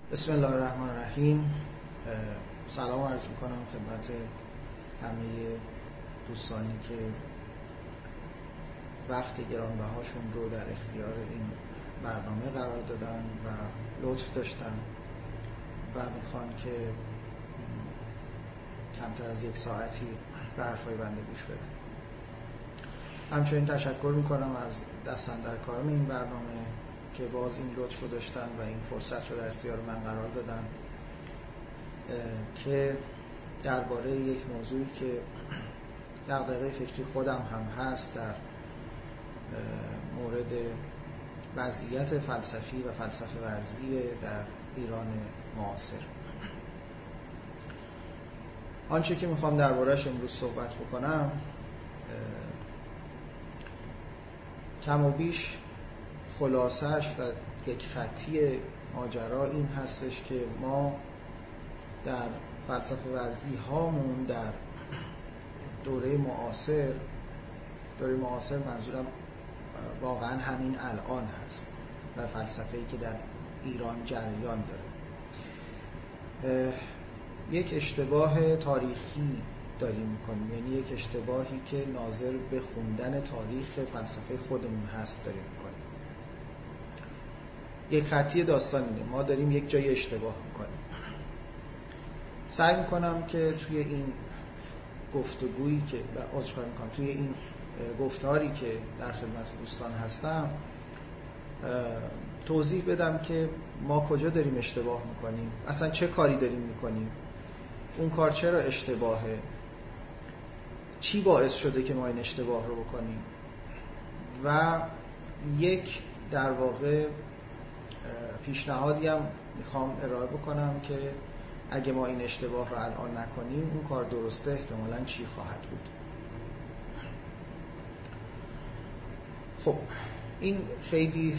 بسم الله الرحمن الرحیم. سلام عرض میکنم خدمت همه دوستانی که وقت گرانبهاشون رو در اختیار این برنامه قرار دادن و لطف داشتن و میخوان که کمتر از یک ساعتی به حرفای بنده گوش بدن. همچنین تشکر میکنم از دستاندرکاران این برنامه که باز این لطف رو داشتن و این فرصت رو در اختیار من قرار دادن که درباره یک موضوعی که دغدغه فکری خودم هم هست در مورد وضعیت فلسفی و فلسفه ورزی در ایران معاصر، آنچه که میخوام درباره‌اش امروز صحبت بکنم کم و بیش خلاصش و یک خطی ماجرا این هستش که ما در فلسفه ورزی هامون در دوره معاصر منظورم واقعا همین الان هست و فلسفه‌ای که در ایران جریان داره، یک اشتباه تاریخی داریم میکنیم، یعنی یک اشتباهی که ناظر به خوندن تاریخ فلسفه خودمون هست داریم میکنیم. یک خطی داستان اینه، ما داریم یک جای اشتباه میکنیم. سعی میکنم که توی این گفتگویی که توی این گفتاری که در خدمت دوستان هستم توضیح بدم که ما کجا داریم اشتباه میکنیم، اصلا چه کاری داریم میکنیم، اون کار چرا اشتباهه، چی باعث شده که ما این اشتباه رو بکنیم و یک در واقع پیشنهادی هم میخوام ارائه بکنم که اگه ما این اشتباه رو الان نکنیم اون کار درسته احتمالاً چی خواهد بود. خب این خیلی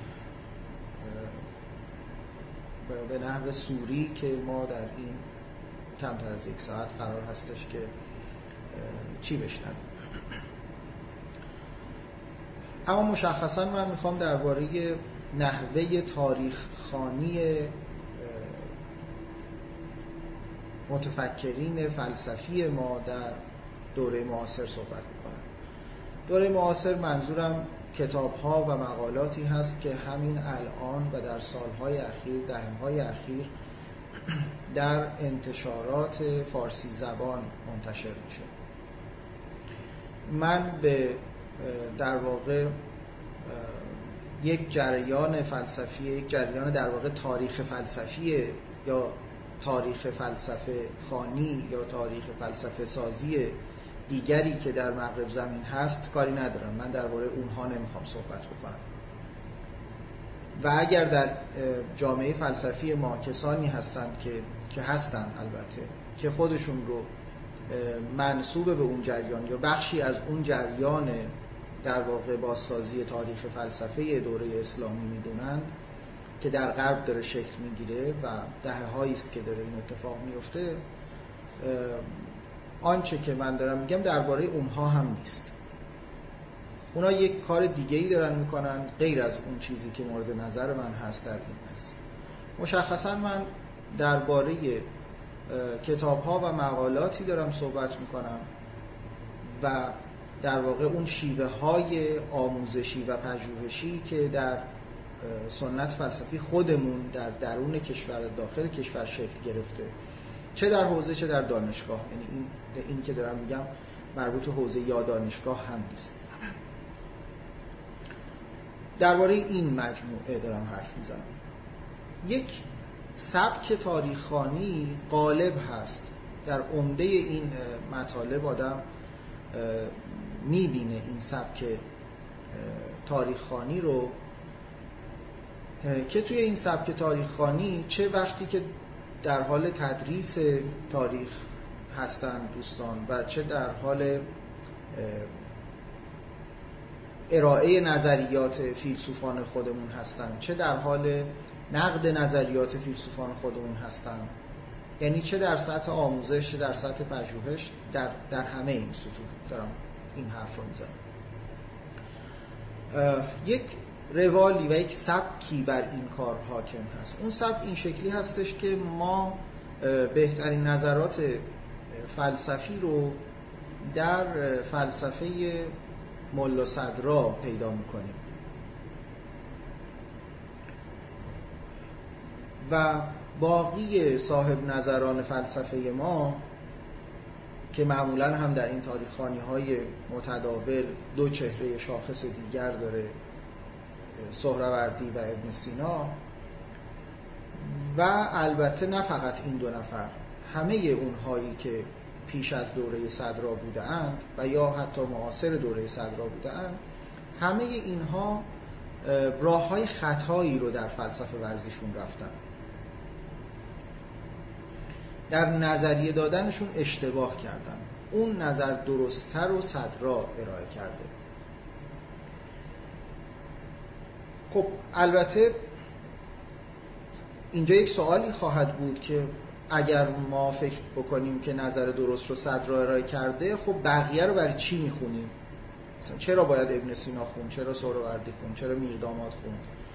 به نحو سوری که ما در این کمتر از یک ساعت قرار هستش که چی بشنویم، اما مشخصاً من میخوام درباره نحوه تاریخ خوانی متفکرین فلسفی ما در دوره معاصر صحبت میکنم. دوره معاصر منظورم کتاب‌ها و مقالاتی هست که همین الان و در سالهای اخیر، دهه‌های اخیر در انتشارات فارسی زبان منتشر میشه. من به در واقع یک جریان فلسفی، یک جریان در واقع تاریخ فلسفی یا تاریخ فلسفه خوانی یا تاریخ فلسفه سازی دیگری که در مغرب زمین هست کاری ندارم. من درباره اونها نمیخوام صحبت بکنم و اگر در جامعه فلسفی ما کسانی هستند که هستن البته که خودشون رو منسوب به اون جریان یا بخشی از اون جریان در واقع بازسازی تاریخ فلسفه دوره اسلامی میدونند که در غرب داره شکل میگیره و دهه‌هایی است که داره این اتفاق میفته، آنچه که من دارم میگم درباره اونها هم نیست. اونا یک کار دیگه‌ای دارن میکنن غیر از اون چیزی که مورد نظر من هست در این هست. مشخصا من درباره کتاب‌ها و مقالاتی دارم صحبت میکنم و در واقع اون شیوه‌های آموزشی و پژوهشی که در سنت فلسفی خودمون در درون کشور، داخل کشور شکل گرفته، چه در حوزه چه در دانشگاه. یعنی این که دارم میگم مربوط به حوزه یا دانشگاه هم نیست. درباره این مجموعه دارم حرف میزنم. یک سبک تاریخ خوانی غالب هست در عمده این مطالب. آدم میبینه این سبک تاریخ خوانی رو که توی این سبک تاریخ خوانی چه وقتی که در حال تدریس تاریخ هستند دوستان و چه در حال ارائه نظریات فیلسوفان خودمون هستند، چه در حال نقد نظریات فیلسوفان خودمون هستند، یعنی چه در سطح آموزش چه در سطح پژوهش، در همه این سطوح دارم این حرف رو میزنم. یک روالی و یک سبکی بر این کار حاکم هست. اون سبک این شکلی هستش که ما بهترین نظرات فلسفی رو در فلسفه ملا صدرا پیدا میکنیم و باقی صاحب نظران فلسفه ما که معمولا هم در این تاریخ‌خوانی‌های متداول دو چهره شاخص دیگر داره، سهروردی و ابن سینا، و البته نه فقط این دو نفر، همه اونهایی که پیش از دوره صدرا بودند و یا حتی معاصر دوره صدرا بودند، همه اینها راه‌های خطایی رو در فلسفه ورزیشون رفتن، در نظریه دادنشون اشتباه کردن. اون نظر درست‌تر رو صدرا ارائه کرده. خب البته اینجا یک سوالی خواهد بود که اگر ما فکر بکنیم که نظر درست رو صدرا ارائه کرده، خب بقیه رو برای چی میخونیم؟ مثلا چرا باید ابن سینا خون؟ چرا سهروردی خون؟ چرا میرداماد خون؟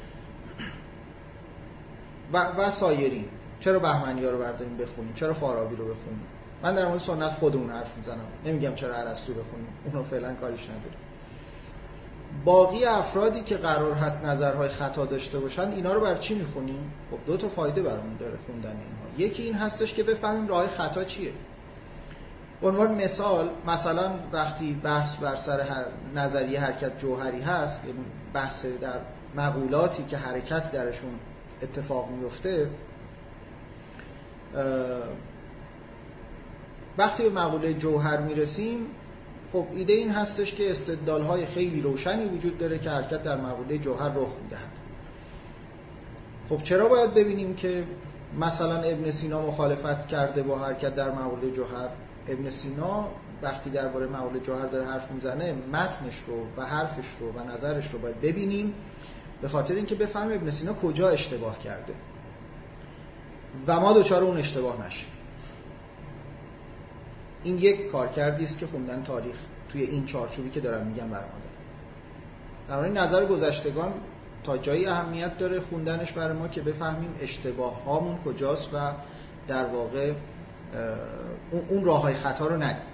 و سایرین. چرا بهمنی‌ها رو برداریم بخونیم؟ چرا فارابی رو بخونیم؟ من در مورد سنت خودمون حرف میزنم، نمیگم چرا ارسطو بخونیم، اونو فعلا کاریش نداریم. باقی افرادی که قرار هست نظرهای خطا داشته باشن، اینا رو برای چی میخونیم؟ خب دو تا فایده برامون داره خوندن اینها. یکی این هستش که بفهمیم راه خطا چیه. به عنوان مثال، مثلا وقتی بحث بر سر نظریه حرکت جوهری هست، یعنی بحث در مقولاتی که حرکت درشون اتفاق میفته، وقتی به مقوله جوهر میرسیم، خب ایده این هستش که استدلال‌های خیلی روشنی وجود داره که حرکت در مقوله جوهر رخ میدهد. خب چرا باید ببینیم که مثلا ابن سینا مخالفت کرده با حرکت در مقوله جوهر؟ ابن سینا وقتی درباره مقوله جوهر داره حرف میزنه، متنش رو و حرفش رو و نظرش رو باید ببینیم، به خاطر اینکه بفهمیم ابن سینا کجا اشتباه کرده و ما دوچار اون اشتباه نشیم. این یک کارکردی است که خوندن تاریخ توی این چارچوبی که دارم میگم برام داره. در این نظر گذشتگان تا جایی اهمیت داره خوندنش برای ما که بفهمیم اشتباه هامون کجاست و در واقع اون راههای خطا رو نگیم.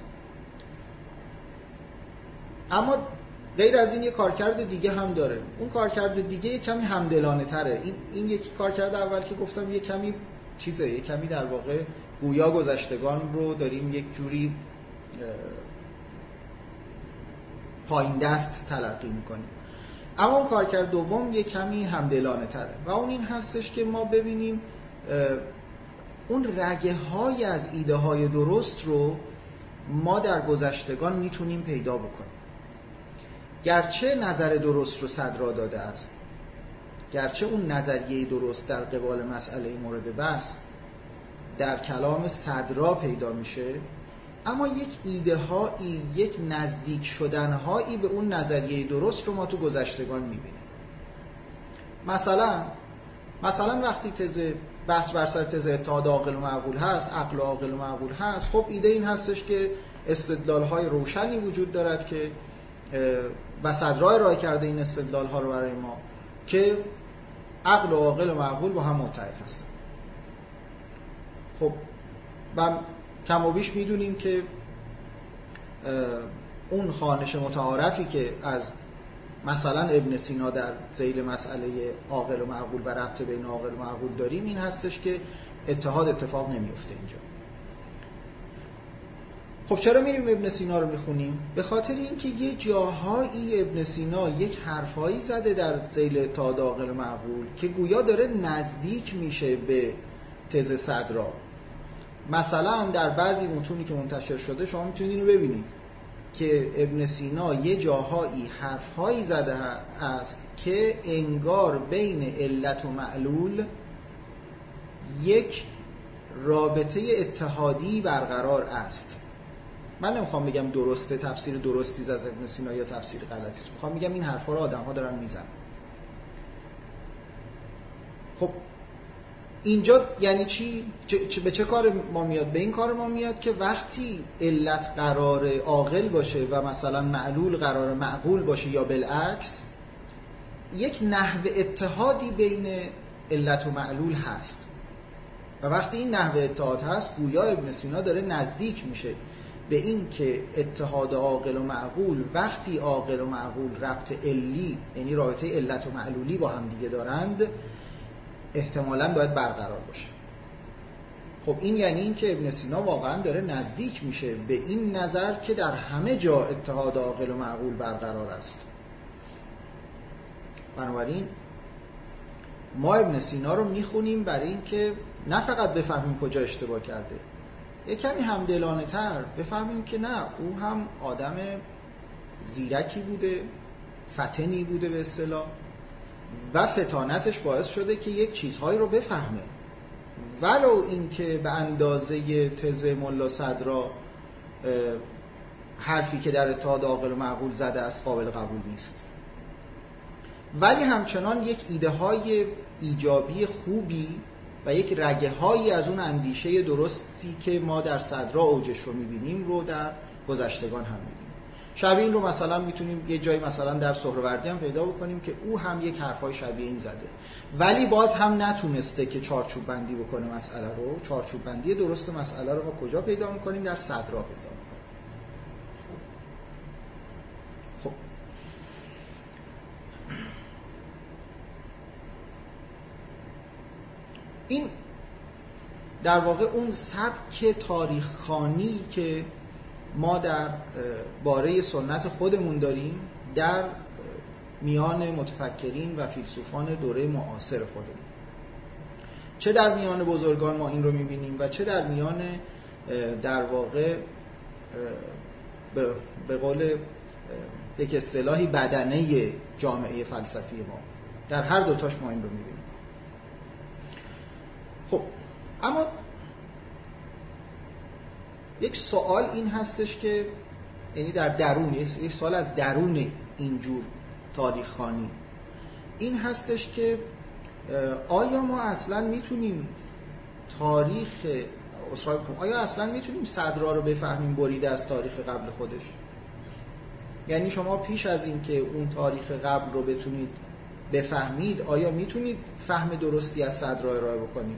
اما غیر از این یک کارکرد دیگه هم داره. اون کارکرد دیگه یک کمی همدلانه تره. این یکی کارکرد اول که گفتم یک کمی چیزه، یک کمی در واقع گویا گذشتگان رو داریم یک جوری پایین دست تلقی میکنیم. اما اون کارکرد دوم یک کمی همدلانه تره و اون این هستش که ما ببینیم اون رگه های از ایده های درست رو ما در گذشتگان میتونیم پیدا بکنیم. گرچه نظر درست رو صدرا داده است، گرچه اون نظریه درست در قبال مسئله مورد بحث در کلام صدرا پیدا میشه، اما یک ایده هایی، یک نزدیک شدن هایی به اون نظریه درست رو ما تو گذشتگان میبینیم. مثلا وقتی بحث بر سر تز اتحاد عاقل و معقول هست، عقل و عاقل و معقول هست، خب ایده این هستش که استدلال های روشنی وجود دارد که و صدرا ارائه کرده این استدلال ها رو برای ما که عقل و عاقل و معقول با هم متحد هستن. خب و کم و بیش میدونیم که اون خوانش متعارفی که از مثلا ابن سینا در ذیل مسئله عاقل و معقول و ربط بین عاقل و معقول داریم این هستش که اتحاد اتفاق نمیفته اینجا. خب چرا میریم ابن سینا رو میخونیم؟ به خاطر اینکه یه جاهایی ابن سینا یک حرفایی زده در ذیل اتحاد عاقل و معقول که گویا داره نزدیک میشه به تز صدرا. مثلا در بعضی متونی که منتشر شده شما میتونید اینو ببینید که ابن سینا یه جاهایی حرفهایی زده است که انگار بین علت و معلول یک رابطه اتحادی برقرار است. من نمیخوام بگم درسته، تفسیر درستی از ابن سینا یا تفسیر غلطی است، میخوام بگم این حرفا رو آدم‌ها دارن میزنن. خب اینجا یعنی چی؟ به چه کار ما میاد؟ به این کار ما میاد که وقتی علت قرار عاقل باشه و مثلا معلول قرار معقول باشه یا بالعکس، یک نحو اتحادی بین علت و معلول هست و وقتی این نحو اتحاد هست گویا ابن سینا داره نزدیک میشه به این که اتحاد عاقل و معقول وقتی عاقل و معقول ربط علی، یعنی رابطه علت و معلولی با هم دیگه دارند، احتمالاً باید برقرار باشه. خب این یعنی این که ابن سینا واقعاً داره نزدیک میشه به این نظر که در همه جا اتحاد عاقل و معقول برقرار است. بنابراین ما ابن سینا رو میخونیم برای این که نه فقط بفهمیم کجا اشتباه کرده، یک کمی همدلانه تر بفهمیم که نه، او هم آدم زیرکی بوده، فطنی بوده به اصطلاح، و فطانتش باعث شده که یک چیزهایی رو بفهمه ولو این که به اندازه تز ملا صدرا حرفی که در اتحاد عاقل و معقول زده است قابل قبول نیست، ولی همچنان یک ایده های ایجابی خوبی و یک رگه هایی از اون اندیشه درستی که ما در صدرا اوجش رو میبینیم رو در گذشتگان هم میبینیم. شبیه این رو مثلا میتونیم یه جایی مثلا در سهروردی هم پیدا بکنیم که او هم یک حرفای شبیه این زده، ولی باز هم نتونسته که چارچوب بندی بکنه مسئله رو. چارچوب بندی درست مسئله رو ما کجا پیدا میکنیم؟ در صدرا پیدا میکنیم. خب این در واقع اون سبک تاریخ خوانی که ما در باره سنت خودمون داریم در میان متفکرین و فیلسوفان دوره معاصر خودمون، چه در میان بزرگان ما این رو میبینیم و چه در میان در واقع به قول یک اصطلاحی بدنه جامعه فلسفی ما، در هر دوتاش ما این رو میبینیم. خب اما یک سوال این هستش که یعنی در درون، یک سوال از درون اینجور تاریخ خوانی این هستش که آیا ما اصلا میتونیم آیا اصلا میتونیم صدرا رو بفهمیم بریده از تاریخ قبل خودش؟ یعنی شما پیش از این که اون تاریخ قبل رو بتونید بفهمید آیا میتونید فهم درستی از صدرا ارائه بکنید؟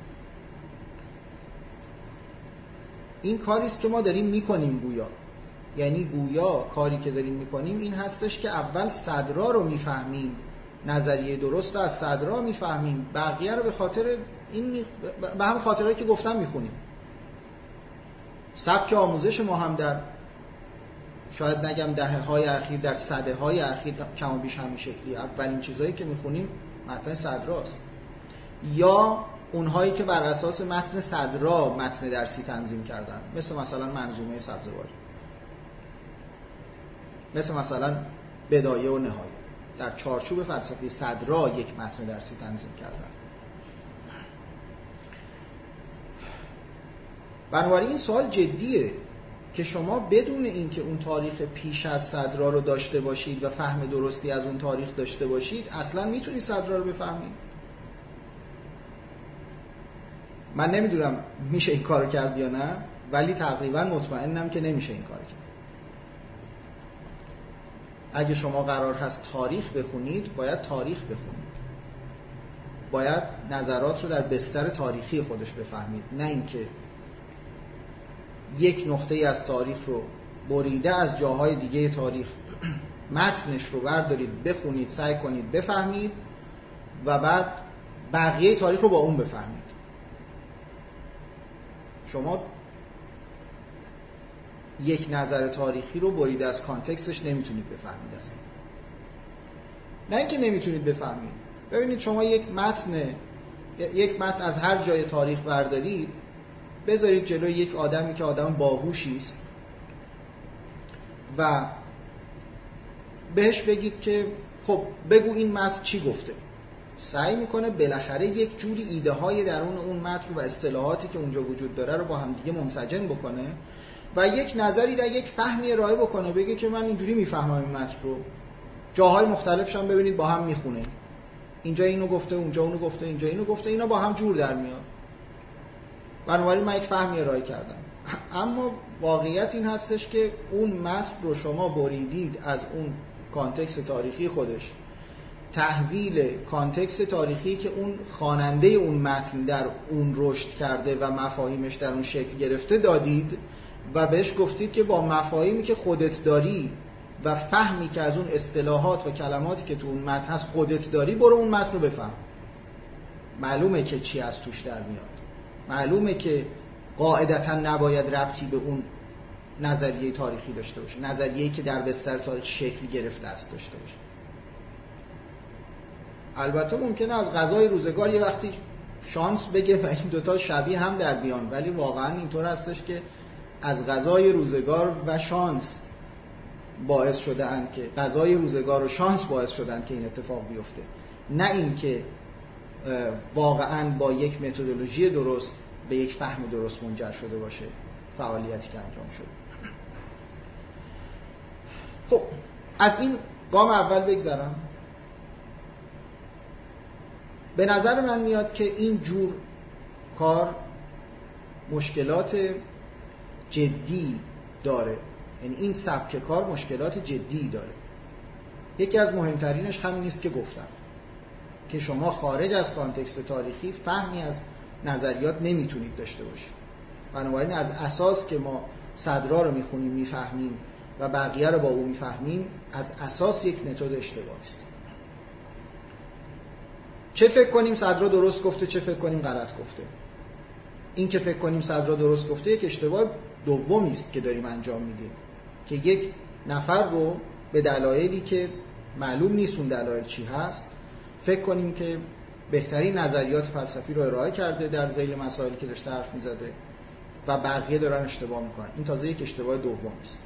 این کاریست که ما داریم میکنیم گویا. یعنی گویا کاری که داریم میکنیم این هستش که اول صدرا رو میفهمیم، نظریه درست رو از صدرا میفهمیم، بقیه رو به خاطر این به هم خاطرهایی که گفتم میخونیم. سبک آموزش ما هم در شاید نگم دهه‌های اخیر، در سده‌های اخیر کم و بیش همین شکلی. اولین چیزایی که میخونیم متن صدراست، یا اونهایی که بر اساس متن صدرا متن درسی تنظیم کردن، مثلا منظومه سبزواری، مثلا بدایه و نهایه، در چارچوب فلسفه صدرا یک متن درسی تنظیم کردن. بنابراین این سوال جدیه که شما بدون اینکه اون تاریخ پیش از صدرا رو داشته باشید و فهم درستی از اون تاریخ داشته باشید اصلا میتونید صدرا رو بفهمید؟ من نمیدونم میشه این کارو کرد یا نه، ولی تقریبا مطمئنم که نمیشه این کارو کرد. اگه شما قرار هست تاریخ بخونید باید تاریخ بخونید، باید نظرات رو در بستر تاریخی خودش بفهمید، نه اینکه یک نقطه از تاریخ رو بریده از جاهای دیگه تاریخ متنش رو بردارید بخونید، سعی کنید بفهمید و بعد بقیه تاریخ رو با اون بفهمید. شما یک نظر تاریخی رو بریده از کانتکستش نمیتونید بفهمید اصلا. نه اینکه نمیتونید بفهمید، ببینید شما یک متن از هر جای تاریخ بردارید بذارید جلوی یک آدمی که آدم باهوشی است و بهش بگید که خب بگو این متن چی گفته، سعی میکنه بالاخره یک جوری ایده های درون اون متن و اصطلاحاتی که اونجا وجود داره رو با هم دیگه منسجم بکنه و یک نظری در یک فهمی ارائه بکنه، بگه که من اینجوری میفهمم این متن رو، جاهای مختلفش هم ببینید با هم میخونه، اینجا اینو گفته، اونجا اونو گفته، اینجا اینو گفته، اینا با هم جور در میاد. بنابراین من یک فهمی ارائه کردم. اما واقعیت این هستش که اون متن رو شما بریدید از اون کانتکست تاریخی خودش، تحویل کانتکست تاریخی که اون خواننده اون متن در اون رشد کرده و مفاهیمش در اون شکل گرفته دادید و بهش گفتید که با مفاهیمی که خودت داری و فهمی که از اون اصطلاحات و کلماتی که تو اون متن هست خودت داری، برو اون متن رو بفهم. معلومه که چی از توش در میاد، معلومه که قاعدتا نباید ربطی به اون نظریه تاریخی داشته باشه، نظریه‌ای که در بستر تاریخ شکل گرفته است داشته باشه. البته ممکنه از قضای روزگار یه وقتی شانس بگه و این دوتا شبیه هم در بیان، ولی واقعا اینطور هستش که از قضای روزگار و شانس باعث شده‌اند که قضای روزگار و شانس باعث شدند که این اتفاق بیفته، نه این که واقعا با یک متدولوژی درست به یک فهم درست منجر شده باشه فعالیتی که انجام شده. خب از این گام اول بگذرم. به نظر من میاد که این جور کار مشکلات جدی داره، یعنی این سبک کار مشکلات جدی داره. یکی از مهمترینش همین نیست که گفتم که شما خارج از کانتکست تاریخی فهمی از نظریات نمیتونید داشته باشید. بنابراین از اساس که ما صدرا رو میخونیم میفهمیم و بقیه رو با او میفهمیم، از اساس یک متد اشتباهی است. چه فکر کنیم صدرا درست گفته، چه فکر کنیم غلط گفته. این که فکر کنیم صدرا درست گفته یک اشتباه دومی است که داریم انجام میدیم، که یک نفر رو به دلایلی که معلوم نیست اون دلایل چی هست فکر کنیم که بهترین نظریات فلسفی رو ارائه کرده در ذیل مسائلی که داشته حرف میزده و بقیه دارن اشتباه میکنن. این تازه یک اشتباه دوم است.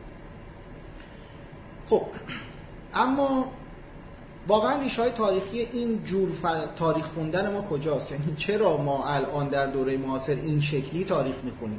خب اما واقعا ریشه‌های تاریخی این جور تاریخ خوندن ما کجاست؟ یعنی چرا ما الان در دوره معاصر این شکلی تاریخ میخونیم؟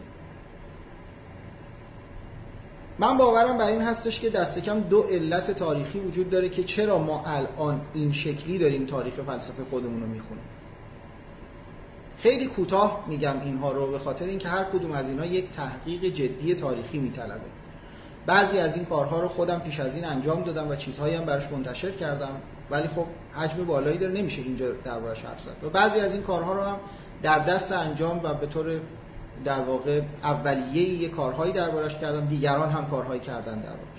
من باورم بر این هستش که دست کم دو علت تاریخی وجود داره که چرا ما الان این شکلی داریم تاریخ فلسفه خودمون رو میخونیم. خیلی کوتاه میگم اینها رو به خاطر اینکه هر کدوم از اینها یک تحقیق جدی تاریخی میطلبه. بعضی از این کارها رو خودم پیش از این انجام دادم و چیزهایی هم براش منتشر کردم، ولی خب حجم بالایی داره، نمیشه اینجا دربارش حرف زد. و بعضی از این کارها رو هم در دست انجام و به طور در واقع اولیه‌ای کارهایی دربارش کردم، دیگران هم کارهایی کردن دربارش.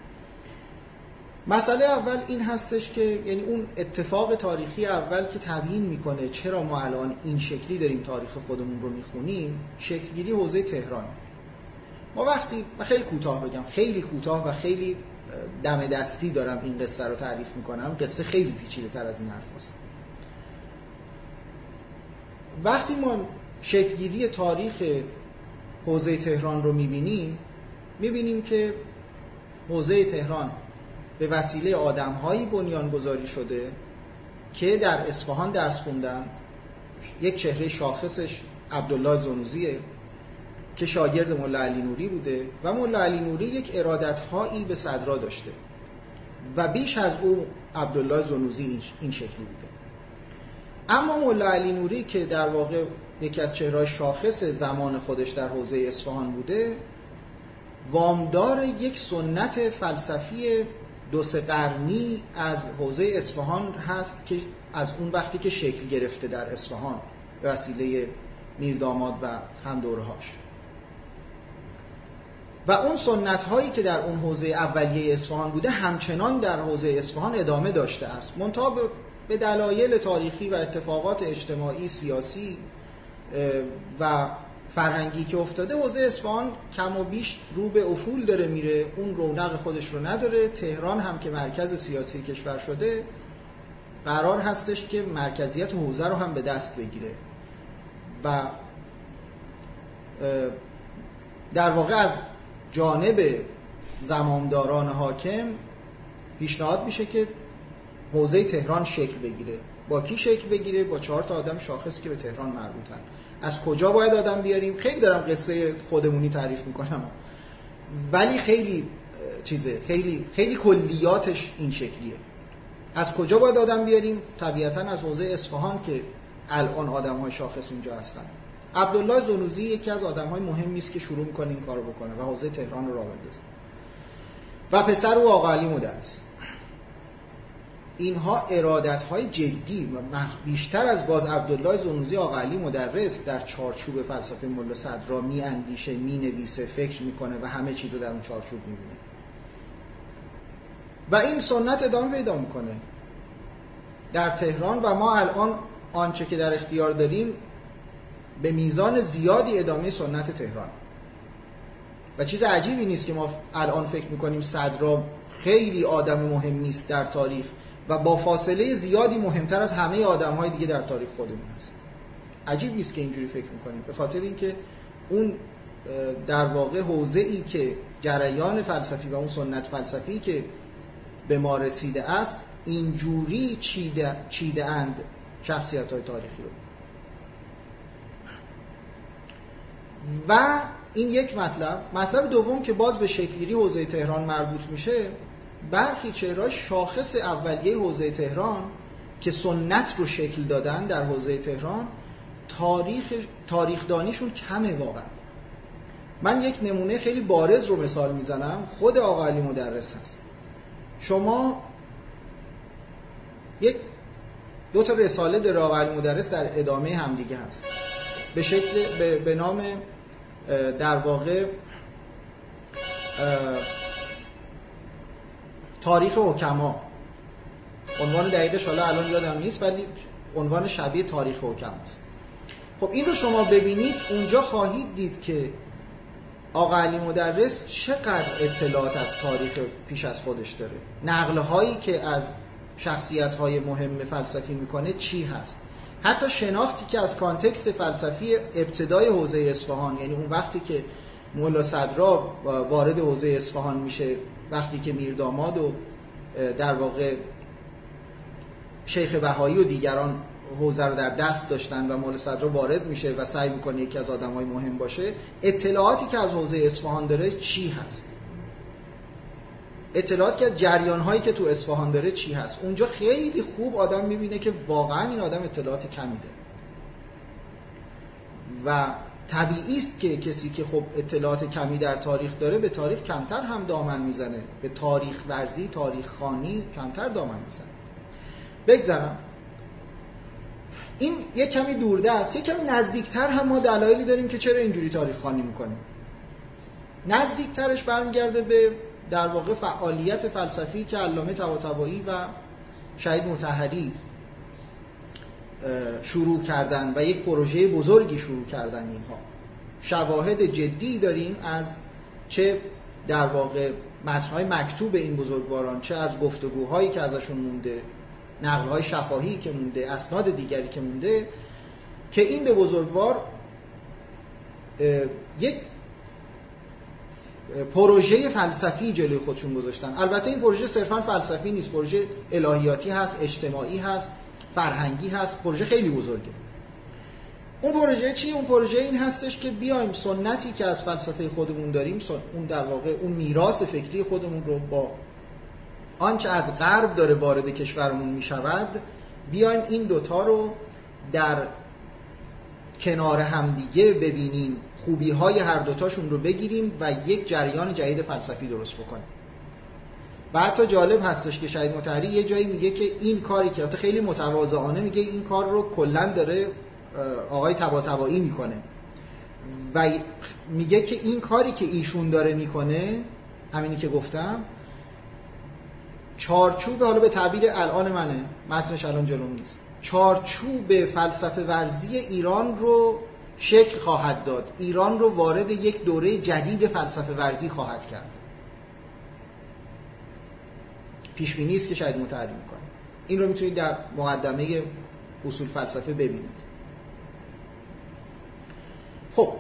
مسئله اول این هستش که یعنی اون اتفاق تاریخی اول که تبیین میکنه چرا ما الان این شکلی داریم تاریخ خودمون رو میخونیم، شکلگیری حوزه تهران. ما وقتی خیلی کوتاه بگم، خیلی کوتاه و خیلی دم دستی دارم این قصه رو تعریف میکنم، قصه خیلی پیچیده تر از این حرف هست. وقتی ما شکلگیری تاریخ حوزه تهران رو میبینیم که حوزه تهران به وسیله آدم‌هایی بنیانگذاری شده که در اصفهان درس خوندن. یک چهره شاخصش عبدالله زنوزیه که شاگرد مولا علی نوری بوده و مولا علی نوری یک ارادت‌هایی به صدرا داشته و بیش از او عبدالله زنوزی این شکلی بوده. اما مولا علی نوری که در واقع یکی از چهره‌های شاخص زمان خودش در حوزه اصفهان بوده، وامدار یک سنت فلسفی 2-3 قرنی از حوزه اصفهان هست که از اون وقتی که شکل گرفته در اصفهان به وسیله میرداماد و هم دورهاش، و اون سنت هایی که در اون حوزه اولیه اصفهان بوده همچنان در حوزه اصفهان ادامه داشته است، منتها به دلایل تاریخی و اتفاقات اجتماعی، سیاسی و فرهنگی که افتاده، حوزه اصفهان کم و بیش رو به افول داره میره، اون رونق خودش رو نداره. تهران هم که مرکز سیاسی کشور شده قرار هستش که مرکزیت حوزه رو هم به دست بگیره و در واقع از جانب زمامداران حاکم پیشنهاد میشه که حوزه تهران شکل بگیره. با کی شکل بگیره؟ با 4 تا آدم شاخص که به تهران مربوطن. از کجا باید آدم بیاریم؟ خیلی دارم قصه خودمونی تعریف میکنم، ولی خیلی چیزه، خیلی کلیاتش این شکلیه. از کجا باید آدم بیاریم؟ طبیعتاً از حوزه اصفهان که الان آدم‌های شاخص اونجا هستن. عبدالله زنوزی یکی از آدم‌های مهمی است که شروع می‌کنه این کارو بکنه و حوزه تهران رو راه بندازه. و پسر او آقا علی مدرس. اینها ارادت‌های جدی و بیشتر از باز عبدالله زنوزی آقا علی مدرس در چارچوب فلسفه ملا صدرا می‌اندیشه، می‌نویسه، فکر می‌کنه و همه چیز رو در اون چارچوب می‌بینه و این سنت ادامه پیدا می‌کنه در تهران و ما الان آنچه که در اختیار داریم به میزان زیادی ادامه سنت تهران و چیز عجیبی نیست که ما الان فکر می‌کنیم صدرا خیلی آدم مهمی است در تاریخ و با فاصله زیادی مهمتر از همه آدم‌های دیگه در تاریخ خودمون هست. عجیب نیست که اینجوری فکر می‌کنیم، به خاطر اینکه اون در واقع حوزه‌ای که جریان فلسفی و اون سنت فلسفی که به ما رسیده است اینجوری چیده اند شخصیت‌های تاریخی رو. و این یک مطلب دوم که باز به شکل‌گیری حوزه تهران مربوط میشه، برخی چهره‌های شاخص اولیه حوزه تهران که سنت رو شکل دادن در حوزه تهران تاریخ دانیشون کمه واقعا. من یک نمونه خیلی بارز رو مثال میزنم، خود آقا علی مدرس هست. شما یک دو تا رساله در آقا علی مدرس در ادامه همدیگه هست به شکل به نام در واقع تاریخ حکما. عنوان دقیقش حالا الان یادم نیست ولی عنوان شبیه تاریخ حکما است. خب این رو شما ببینید اونجا خواهید دید که آقا علی مدرس چقدر اطلاعات از تاریخ پیش از خودش داره. نقل‌هایی که از شخصیت‌های مهم فلسفی میکنه چی هست. حتی شناختی که از کانتکست فلسفی ابتدای حوزه اصفهان، یعنی اون وقتی که ملا صدرا وارد حوزه اصفهان میشه، وقتی که میرداماد و در واقع شیخ بهایی و دیگران حوزه رو در دست داشتن و ملا صدرا وارد میشه و سعی میکنه یکی از آدمای مهم باشه، اطلاعاتی که از حوزه اصفهان داره چی هست، اطلاعاتی که از جریان‌هایی که تو اصفهان داره چی هست. اونجا خیلی خوب آدم میبینه که واقعا این آدم اطلاعات کمی داره و طبیعی است که کسی که خب اطلاعات کمی در تاریخ داره به تاریخ کمتر هم دامن میزنه، به تاریخ ورزی، تاریخ خوانی کمتر دامن میزنه. بگذارم این یک کمی دورده است، یک کمی نزدیکتر هم ما دلایلی داریم که چرا اینجوری تاریخ خوانی میکنیم. نزدیکترش برمیگرده به در واقع فعالیت فلسفی که علامه طباطبایی و شهید مطهری شروع کردن و یک پروژه بزرگی شروع کردن. اینها شواهد جدی داریم از چه در واقع متن‌های مکتوب این بزرگواران، چه از گفتگوهایی که ازشون مونده، نقل‌های شفاهی که مونده، اسناد دیگری که مونده، که این به بزرگوار یک پروژه فلسفی جلوی خودشون گذاشتن. البته این پروژه صرفا فلسفی نیست، پروژه الهیاتی هست، اجتماعی هست، فرهنگی هست، پروژه خیلی بزرگه. اون پروژه چیه؟ اون پروژه این هستش که بیایم سنتی که از فلسفه خودمون داریم، اون در واقع اون میراث فکری خودمون رو با آنچه از غرب داره وارد کشورمون میشود، بیایم این دوتا رو در کنار همدیگه ببینیم، خوبی‌های هر دوتاشون رو بگیریم و یک جریان جدید فلسفی درست بکنیم. و حتی جالب هستش که شهید مطهری یه جایی میگه که این کاری که خیلی متواضعانه میگه این کار رو کلاً داره آقای طباطبایی میکنه و میگه که این کاری که ایشون داره میکنه، همینی که گفتم، چارچوب، حالا به تعبیر الان منه، متنش الان جلوم نیست، چارچوب فلسفه ورزی ایران رو شکل خواهد داد، ایران رو وارد یک دوره جدید فلسفه ورزی خواهد کرد. پیش بینی است که شاید مطهری میکنه. این رو میتونید در مقدمه اصول فلسفه ببینید. خب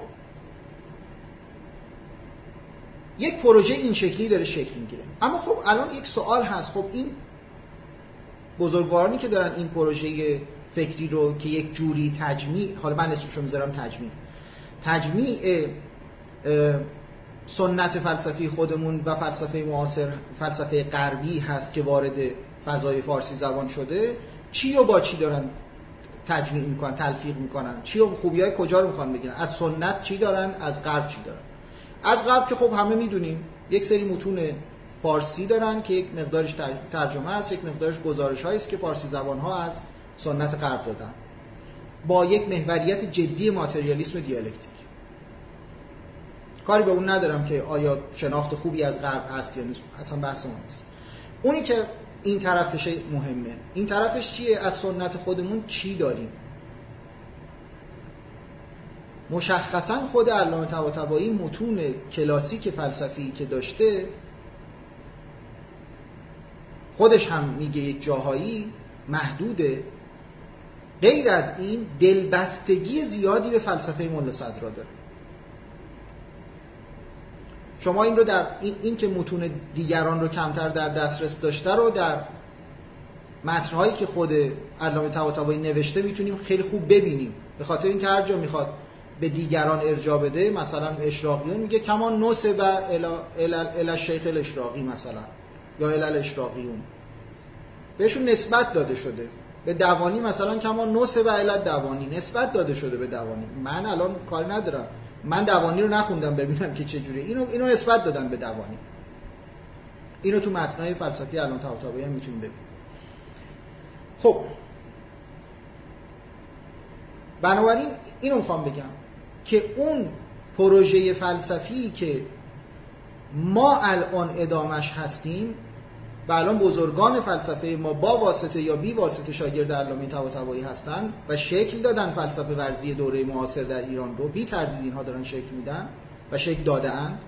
یک پروژه این شکلی داره شکل میگیره. اما خب الان یک سوال هست، خب این بزرگوارانی که دارن این پروژه فکری رو که یک جوری تجمیع، حالا من اسمشو میذارم تجمیع سنت فلسفی خودمون و فلسفه معاصر، فلسفه غربی هست که وارد فضای فارسی زبان شده، چی و با چی دارن تجمیع میکنن، تلفیق میکنن، چی و خوبیای کجا رو میخوان بگیرن، از سنت چی دارن، از غرب چی دارن. از غرب که خب همه میدونیم یک سری متون فارسی دارن که یک مقدارش ترجمه است، یک مقدارش گزارش‌هایی است که فارسی زبان‌ها از سنت غرب دادن با یک محوریت جدی ماتریالیسم دیالکتیک. کاری به اون ندارم که آیا شناخت خوبی از غرب هست یا نیست، اصلا بحث اون نیست. اونی که این طرفش مهمه. این طرفش چیه؟ از سنت خودمون چی داریم؟ مشخصا خود علامه طباطبایی متون کلاسیک فلسفی که داشته، خودش هم میگه یک جاهایی محدوده، غیر از این دلبستگی زیادی به فلسفه ملا صدرا داره. شما این رو در این که متون دیگران رو کمتر در دسترس داشته رو در متن‌هایی که خود علامه طباطبایی نوشته میتونیم خیلی خوب ببینیم. به خاطر اینکه هر جا میخواد به دیگران ارجاع بده، مثلا اشراقیون میگه کما نسب الی الشیخ الاشراقی مثلا، یا الی الاشراقیون، بهشون نسبت داده شده. به دوانی مثلا کما نسب الی دوانی، نسبت داده شده به دوانی. من الان کاری ندارم، من دوانی رو نخوندم ببینم که چه جوریه، اینو نسبت دادن به دوانی. اینو تو متن‌های فلسفی علامه طباطبایی هم میتونیم ببینیم. خب بنابراین اینو میخوام بگم که اون پروژه فلسفی که ما الان ادامش هستیم و الان بزرگان فلسفه ما با واسطه یا بی واسطه شاگرد علامه طباطبایی هستن و شکل دادن فلسفه ورزی دوره معاصر در ایران رو، بی تردید اینها دارن شکل میدن و شکل داده اند.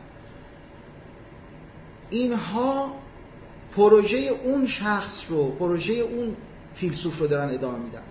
اینها پروژه اون شخص رو، پروژه اون فیلسوف رو دارن ادامه میدن.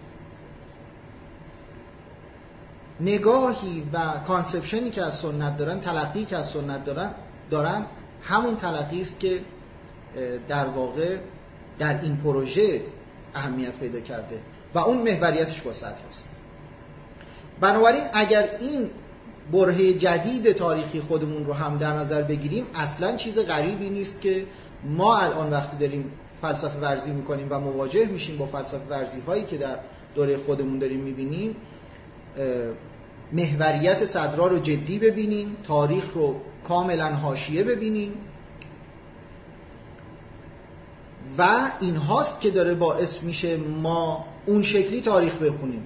نگاهی و کانسپشنی که از سنت دارن، تلقی که از سنت دارن همون تلقی است که در واقع در این پروژه اهمیت پیدا کرده و اون محوریتش با صدراست. بنابراین اگر این برهه جدید تاریخی خودمون رو هم در نظر بگیریم، اصلا چیز غریبی نیست که ما الان وقتی داریم فلسفه ورزی میکنیم و مواجه میشیم با فلسفه ورزی هایی که در دوره خودمون داریم میبینیم، محوریت صدرا رو جدی ببینیم، تاریخ رو کاملا حاشیه ببینیم و این هاست که داره باعث میشه ما اون شکلی تاریخ بخونیم.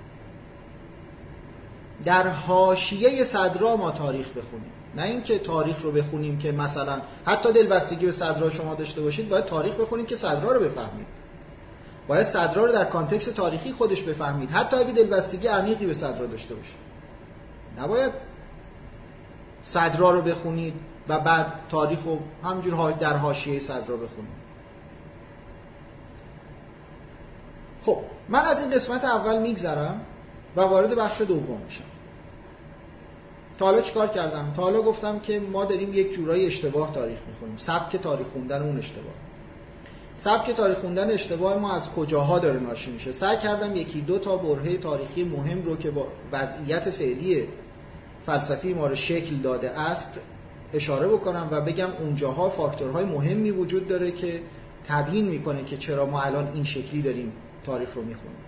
در حاشیه صدرا ما تاریخ بخونیم، نه اینکه تاریخ رو بخونیم که مثلا حتی دلبستگی به صدرا شما داشته باشید، باید تاریخ بخونیم که صدرا رو بفهمید، باید صدرا رو در کانتکست تاریخی خودش بفهمید، حتی اگه دلبستگی عمیقی به صدرا داشته باشید. نباید صدرا رو بخونید و بعد تاریخ رو همجور در حاشیه صدرا بخونید. خب من از این قسمت اول میگذرم و وارد بخش دوم میشم. تا حالا چیکار کردم؟ تا حالا گفتم که ما داریم یک جورایی اشتباه تاریخ میخونیم، سبک تاریخ خوندن اون اشتباه. سبک تاریخ خوندن اشتباه ما از کجاها داره ناشی میشه؟ سعی کردم یکی دو تا برهه تاریخی مهم رو که با وضعیت فعلی فلسفی ما رو شکل داده است اشاره بکنم و بگم اونجاها فاکتورهای مهمی وجود داره که تبیین میکنه که چرا ما الان این شکلی داریم تاریخ رو میخونیم.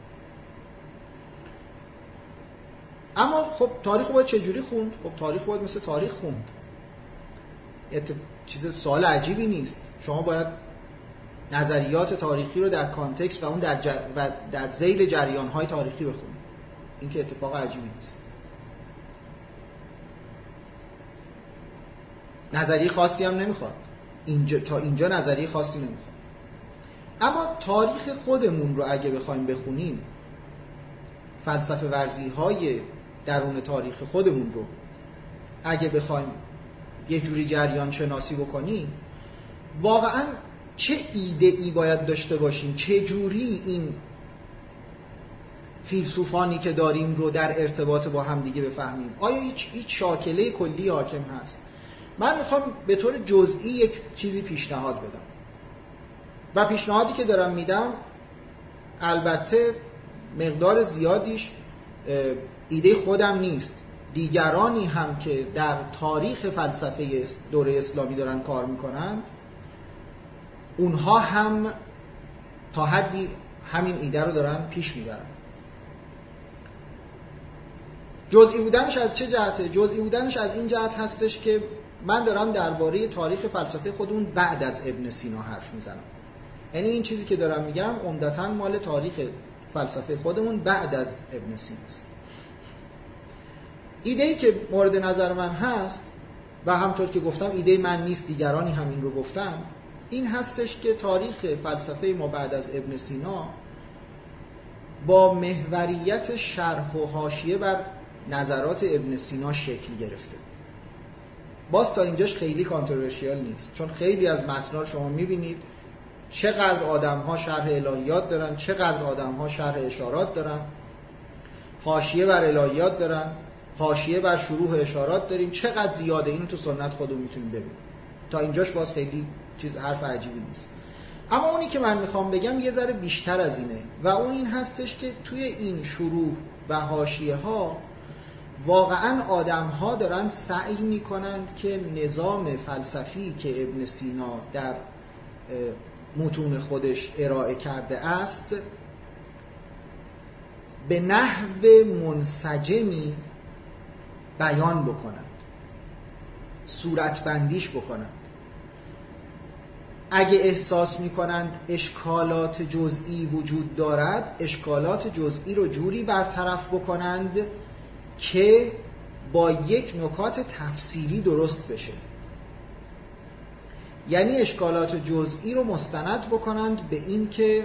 اما خب تاریخ رو باید چجوری خوند؟ خب تاریخ باید مثل تاریخ خوند. چیز سوال عجیبی نیست. شما باید نظریات تاریخی رو در کانتکست و اون در ذیل جریان‌های تاریخی بخونید. این که اتفاق عجیبی نیست. نظریه خاصی هم نمیخواد. تا اینجا نظریه خاصی نمیخواد. اما تاریخ خودمون رو اگه بخوایم بخونیم، فلسفه ورزی‌های درون تاریخ خودمون رو اگه بخوایم یه جوری جریان شناسی بکنیم، واقعاً چه ایده ای باید داشته باشیم، چه جوری این فیلسوفانی که داریم رو در ارتباط با هم دیگه بفهمیم. آیا هیچ شاکله کلی حاکم هست؟ من میخوام به طور جزئی یک چیزی پیشنهاد بدم و پیشنهادی که دارم میدم البته مقدار زیادیش ایده خودم نیست، دیگرانی هم که در تاریخ فلسفه دوره اسلامی دارن کار میکنن اونها هم تا حدی همین ایده رو دارن پیش میبرن. جزئی بودنش از چه جهته؟ جزئی بودنش از این جهت هستش که من دارم درباره تاریخ فلسفه خودمون بعد از ابن سینا حرف میزنم. یعنی این چیزی که دارم میگم عمدتاً مال تاریخ فلسفه خودمون بعد از ابن سینا است. ایده‌ای که مورد نظر من هست و همطور که گفتم ایده من نیست، دیگرانی هم این رو گفتن، این هستش که تاریخ فلسفه ما بعد از ابن سینا با محوریت شرح و حاشیه بر نظرات ابن سینا شکل گرفته. باز تا اینجاش خیلی کانتروورشیال نیست، چون خیلی از متن‌ها شما می‌بینید چقدر آدم‌ها شرح الهیات دارن، چقدر آدم‌ها شرح اشارات دارن، حاشیه بر الهیات دارن، حاشیه بر شروح اشارات داریم، چقدر زیاده. اینو تو سنت خودمون میتونیم ببینیم. تا اینجاش باز خیلی چیز حرف عجیبی نیست. اما اونی که من میخوام بگم یه ذره بیشتر از اینه و اون این هستش که توی این شروح و حاشیه ها واقعا آدم ها دارن سعی میکنند که نظام فلسفی که ابن سینا در متون خودش ارائه کرده است به نحو منسجمی بیان بکنند، صورتبندیش بکنند. اگه احساس میکنند اشکالات جزئی وجود دارد، اشکالات جزئی رو جوری برطرف بکنند که با یک نکات تفسیری درست بشه. یعنی اشکالات جزئی رو مستند بکنند به این که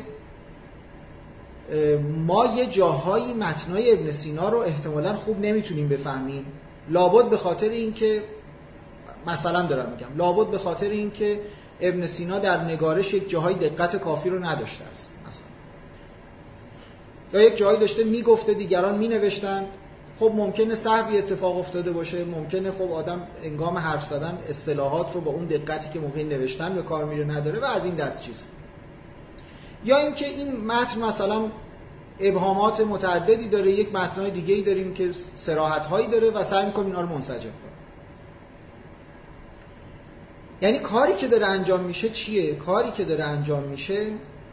ما یه جاهایی متنای ابن سینا رو احتمالاً خوب نمیتونیم بفهمیم، لابد به خاطر این که مثلا دارم میگم لابد به خاطر این که ابن سینا در نگارش یک جاهای دقت کافی رو نداشته است مثلا، یا یک جایی داشته میگفته دیگران مینوشتند. خب ممکنه سهوی اتفاق افتاده باشه، ممکنه خب آدم انگام حرف زدن اصطلاحات رو با اون دقتی که موقع نوشتن به کار میره نداره و از این دست چیزا. یا اینکه این متن مثلا ابهامات متعددی داره، یک متنای دیگه‌ای داریم که صراحت‌هایی داره و سعی می‌کنیم اینا رو منسجم کنیم. یعنی کاری که داره انجام میشه چیه؟ کاری که داره انجام میشه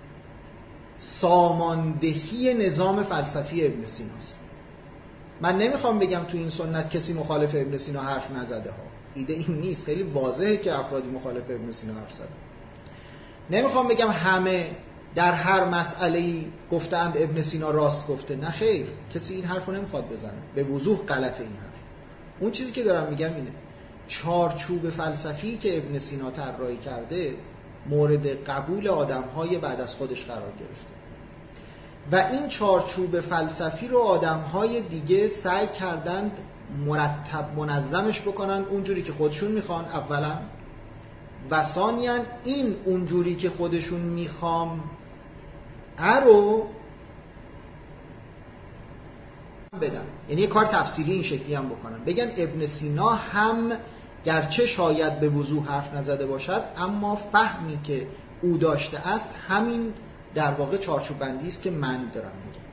ساماندهی نظام فلسفی ابن سیناست. من نمیخوام بگم تو این سنت کسی مخالف ابن سینا حرف نزده ها، ایده این نیست، خیلی واضحه که افرادی مخالف ابن سینا حرف زدن. نمیخوام بگم همه در هر مسئله‌ای گفتند ابن سینا راست گفته، نه خیر، کسی این حرفو نمیخواد بزنه، به وضوح غلطه این حرف. اون چیزی که دارم میگم اینه چارچوب فلسفی که ابن سینا طراحی کرده مورد قبول آدم‌های بعد از خودش قرار گرفته و این چارچوب فلسفی رو آدم‌های دیگه سعی کردند مرتب منظمش بکنن اونجوری که خودشون میخوان اولا، و ثانیاً این اونجوری که خودشون میخوام رو بدن، یعنی یه کار تفسیری این شکلی هم بکنن، بگن ابن سینا هم گرچه شاید به وضوح حرف نزده باشد اما فهمی که او داشته است همین در واقع چارچوب بندی است که من دارم میگم.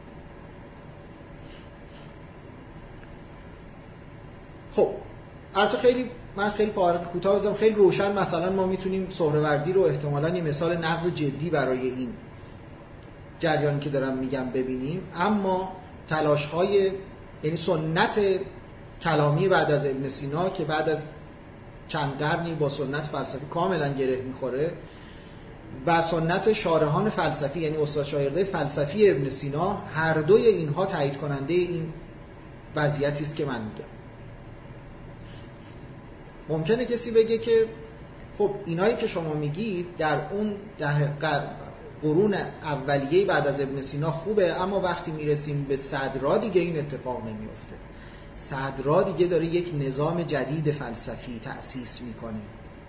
خب البته من خیلی پاره کوتاه بزنم، خیلی روشن مثلا ما میتونیم سهروردی رو احتمالاً یه مثال نقض جدی برای این جریانی که دارم میگم ببینیم، اما تلاش‌های یعنی سنت کلامی بعد از ابن سینا که بعد از چند قرنی با سنت فلسفی کاملا گره میخوره و سنت شارحان فلسفی یعنی استاد شاگرده فلسفی ابن سینا، هر دوی اینها تایید کننده این وضعیتی است که من میگم. ممکنه کسی بگه که خب اینایی که شما میگید در اون قرون اولیه بعد از ابن سینا خوبه، اما وقتی میرسیم به صدرا دیگه این اتفاق نمیفته. صدرا دیگه داره یک نظام جدید فلسفی تأسیس میکنه.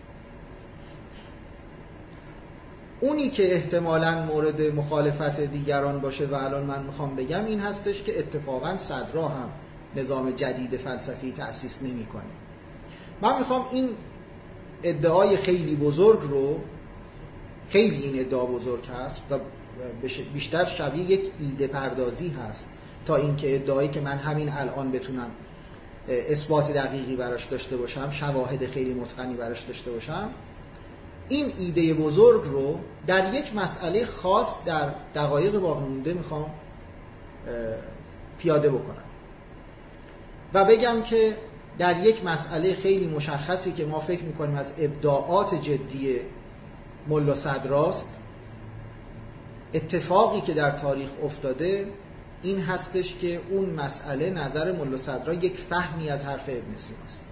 اونی که احتمالاً مورد مخالفت دیگران باشه و الان من میخوام بگم این هستش که اتفاقاً صدرا هم نظام جدید فلسفی تأسیس نمیکنه. من میخوام این ادعای خیلی بزرگ رو، خیلی این ادعا بزرگ هست و بیشتر شبیه یک ایده پردازی هست تا اینکه ادعایی که من همین الان بتونم اثبات دقیقی براش داشته باشم، شواهد خیلی متقنی براش داشته باشم، این ایده بزرگ رو در یک مسئله خاص در دقایق باقی مونده میخوام پیاده بکنم. و بگم که در یک مسئله خیلی مشخصی که ما فکر میکنیم از ابداعات جدی ملا صدراست، اتفاقی که در تاریخ افتاده این هستش که اون مسئله نظر ملا صدرا یک فهمی از حرف ابن سیناست.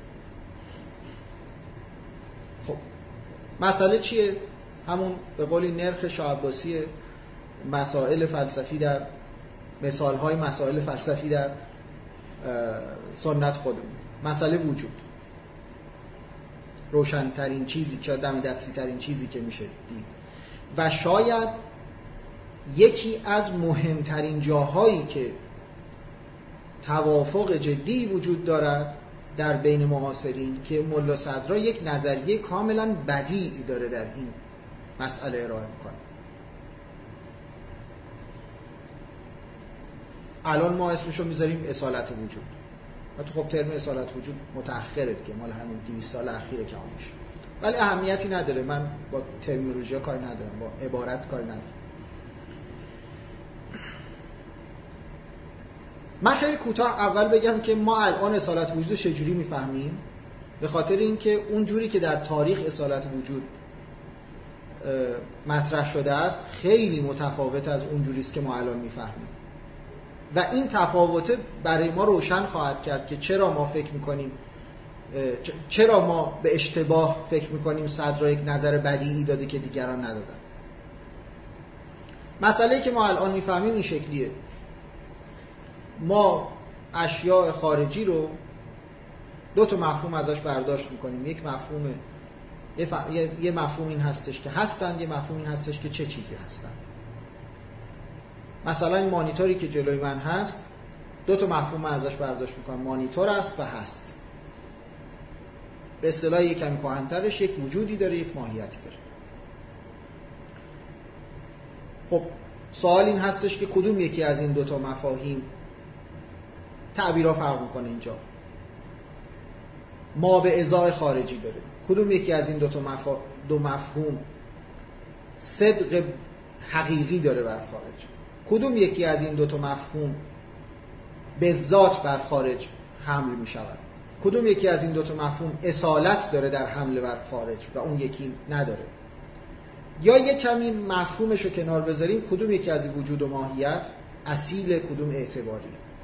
خب مسئله چیه؟ همون به قولی نرخ شاه عباسی مسائل فلسفی در مثالهای مسائل فلسفی در سنت خودمون، مسئله وجود، روشن‌ترین چیزی که دم دستی ترین چیزی که میشه دید و شاید یکی از مهمترین جاهایی که توافق جدی وجود دارد در بین معاصرین که ملا صدرا یک نظریه کاملا بدیعی داره در این مسئله ارائه میکنه. الان ما اسمشو میذاریم اصالت وجود. خب ترم اصالت وجود متأخره دیگه، مال همین 200 سال اخیره که آموش، ولی اهمیتی نداره. من با ترمینولوژی کاری ندارم، با عبارت کاری ندارم. من خیلی کوتاه اول بگم که ما الان اصالت وجود چجوری میفهمیم، به خاطر اینکه اون جوری که در تاریخ اصالت وجود مطرح شده است خیلی متفاوت از اون جوری است که ما الان میفهمیم و این تفاوت برای ما روشن خواهد کرد که چرا ما فکر میکنیم، چرا ما به اشتباه فکر میکنیم صدرا یک نظر بدیعی داده که دیگران ندادن. مسئله‌ای که ما الان میفهمیم این شکلیه: ما اشیاء خارجی رو دو تا مفهوم ازش برداشت میکنیم. یک مفهوم یه مفهوم این هستش که هستن، یه مفهوم این هستش که چه چیزی هستن. مثلا این مانیتوری که جلوی من هست دو تا مفهوم ازش برداشت میکنم، مانیتور است و هست. به اصطلاح یک کمی کهن‌ترش یک وجودی داره، یک ماهیتی داره. خب سوال این هستش که کدوم یکی از این دو تا مفاهیم تعبیرها فرق میکنه اینجا، ما به ازای خارجی داره؟ کدوم یکی از این دو مفهوم صدق حقیقی داره بر خارج؟ کدوم یکی از این دو تا مفهوم به ذات بر خارج حمل می شود؟ کدوم یکی از این دو تا مفهوم اصالت داره در حمل بر خارج و اون یکی نداره؟ یا یک کمی مفهومش رو کنار بذاریم، کدوم یکی از وجود و ماهیت اصیل، کدوم اعتباری؟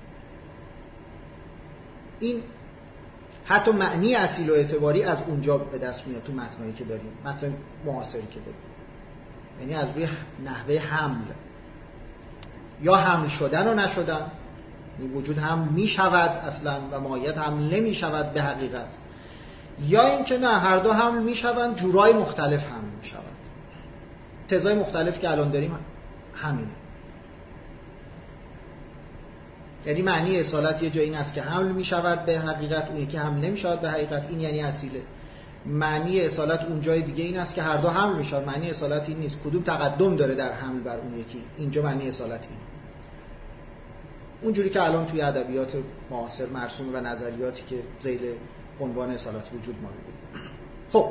این حتی معنی اصیل و اعتباری از اونجا به دست میاد تو متنایی که داریم، متن معاصری که داریم، یعنی از روی نحوه حمل، یا حمل شدن و نشدن، وجود هم می شود اصلا و ماهیت هم نمی شود به حقیقت، یا اینکه نه، هر دو حمل می شوند، جورای مختلف حمل می شوند. تزای مختلف که الان داریم همینه. یعنی معنی اصالت یه جایی این است که حمل می شود به حقیقت، اون یکی حمل نمی شود به حقیقت، این یعنی اصیله. معنی اصالت اون جای دیگه این است که هر دو حمل می شود، معنی اصالت این نیست، کدوم تقدم داره در حمل بر اون یکی، اینجا معنی اصالت این. اونجوری که الان توی ادبیات معاصر مرسوم و نظریاتی که ذیل عنوان اصالت وجود ما می‌بینیم. خب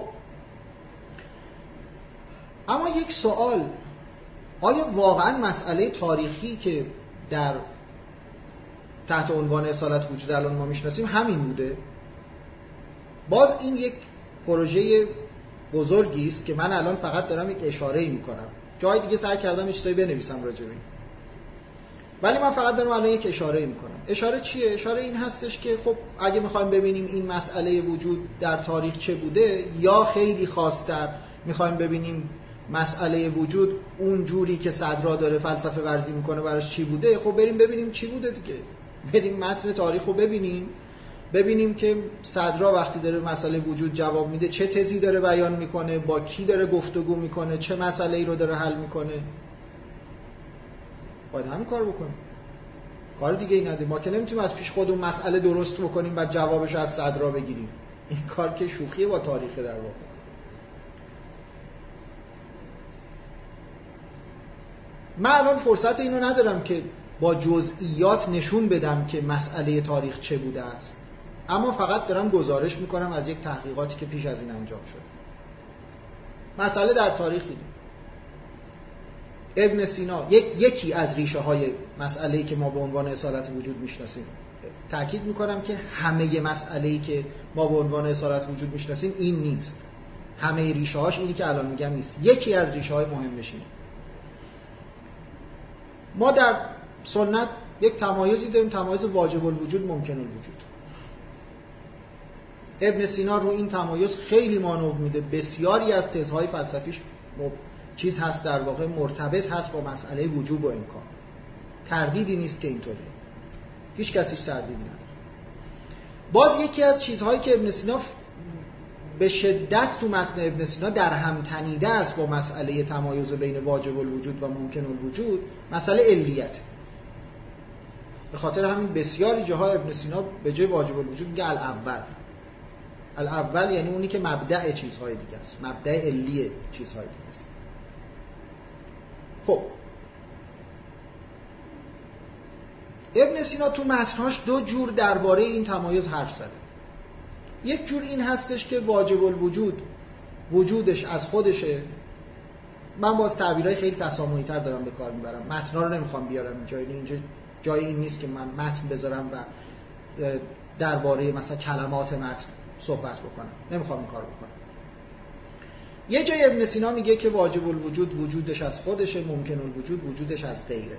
اما یک سوال، آیا واقعا مسئله تاریخی که در تحت عنوان اصالت وجود الان ما میشناسیم همین بوده؟ باز این یک پروژه بزرگی است که من الان فقط دارم یک اشاره‌ای میکنم، جای دیگه سعی کردم چیزایی بنویسم راجع به این، ولی من فقط دارم الان یک اشاره‌ای میکنم. اشاره چیه؟ اشاره این هستش که خب اگه میخوایم ببینیم این مسئله وجود در تاریخ چه بوده، یا خیلی خاص‌تر میخوایم ببینیم مسئله وجود اون جوری که صدرا داره فلسفه ورزی میکنه براش چی بوده، خب بریم ببینیم چی بوده دیگه. بریم متن تاریخ رو ببینیم که صدرا وقتی داره مسئله وجود جواب میده چه تزی داره بیان میکنه، با کی داره گفتگو میکنه، چه مسئله‌ای رو داره حل میکنه. باید همین کار بکنیم، کار دیگه ای نداریم. ما که نمیتونیم از پیش خودمون مسئله درست بکنیم بعد جوابش از صدرا بگیریم. این کار که شوخیه با تاریخ در واقع. من الان فرصت اینو ندارم که با جزئیات نشون بدم که مسئله تاریخ چه بوده است، اما فقط دارم گزارش میکنم از یک تحقیقاتی که پیش از این انجام شد. مسئله در تاریخی ابن سینا یکی از ریشه های مسئله‌ای که ما به عنوان اصالت وجود میشناسیم. تأکید میکنم که همه مسئله‌ای که ما به عنوان اصالت وجود میشناسیم این نیست. همه ریشه هاش اینی که الان میگم نیست. یکی از ریشه های مهمش اینه. ما در سنت یک تمایزی داریم، تمایز واجب الوجود ممکن الوجود. ابن سینا رو این تمایز خیلی مانور میده. بسیاری از تزهای فلسفیش چیز هست، در واقع مرتبط هست با مسئله وجوب و امکان. تردیدی نیست که اینطوریه، هیچ کسیش تردیدی نداره. باز یکی از چیزهایی که ابن سینا به شدت تو متن ابن سینا در هم تنیده است با مسئله تمایز بین واجب الوجود و ممکن الوجود، مسئله علیت. به خاطر همین بسیاری جاها ابن سینا به جای واجب الوجود میگه الاول یعنی اونی که مبدأ چیزهای دیگه است، مبدأ علی چیزهای دیگه است. خب ابن سینا تو متناش دو جور درباره این تمایز حرف زده. یک جور این هستش که واجب الوجود وجودش از خودشه. من باز تعبیرهای خیلی تسامحی تر دارم به کار میبرم، متنا رو نمیخوام بیارم اینجا جای این نیست که من متن بذارم و درباره مثلا کلمات متن صحبت بکنم، نمیخوام این کار بکنم. یه جای ابن سینا میگه که واجب الوجود وجودش از خودشه، ممکن الوجود وجودش از غیره،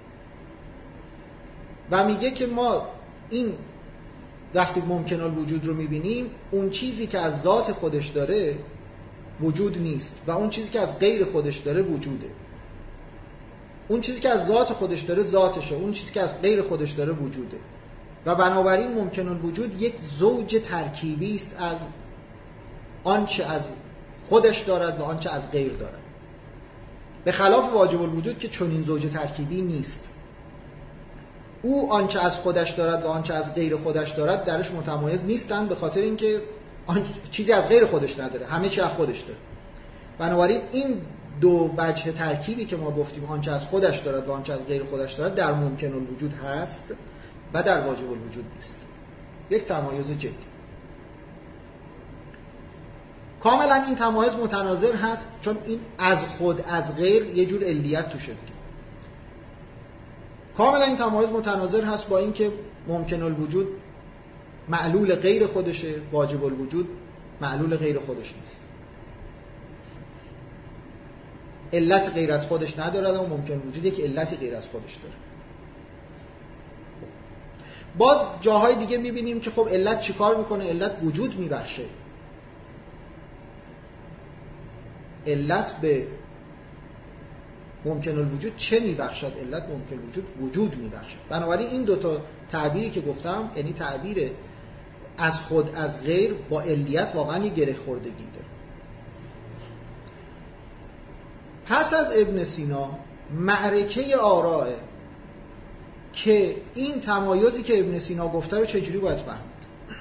و میگه که ما این وقتی ممکن الوجود رو میبینیم، اون چیزی که از ذات خودش داره وجود نیست و اون چیزی که از غیر خودش داره وجوده. اون چیزی که از ذات خودش داره ذاتشه، اون چیزی که از غیر خودش داره وجوده. و بنابراین ممکن الوجود یک زوج ترکیبی است از آنچه از خودش دارد و آنچه از غیر دارد، به خلاف واجب الوجود که چنین زوج ترکیبی نیست. او آنچه از خودش دارد و آنچه از غیر خودش دارد درش متمایز نیستند، به خاطر اینکه چیزی از غیر خودش نداره، همه چی از خودش داره. بنابراین این دو وجه ترکیبی که ما گفتیم، آنچه از خودش دارد و آنچه از غیر خودش دارد، در ممکن الوجود هست و در واجب الوجود نیست. یک تمایز جدی. کاملا این تمایز متناظر هست، چون این از خود از غیر یه جور علیت توشه دیگه. کاملا این تمایز متناظر هست با اینکه ممکن الوجود معلول غیر خودشه، واجب الوجود معلول غیر خودش نیست. علت غیر از خودش نداره و ممکن الوجود یک علتی غیر از خودش داره. باز جاهای دیگه میبینیم که خب علت چیکار میکنه؟ علت وجود میبخشه. علت به ممکن الوجود چه میبخشد؟ علت ممکن الوجود وجود میبخشد. بنابراین این دوتا تعبیری که گفتم، یعنی تعبیر از خود از غیر با علیت، واقعا یه گره خوردگی داره. پس از ابن سینا معرکه آراء که این تمایزی که ابن سینا گفته رو چجوری باید فهمید.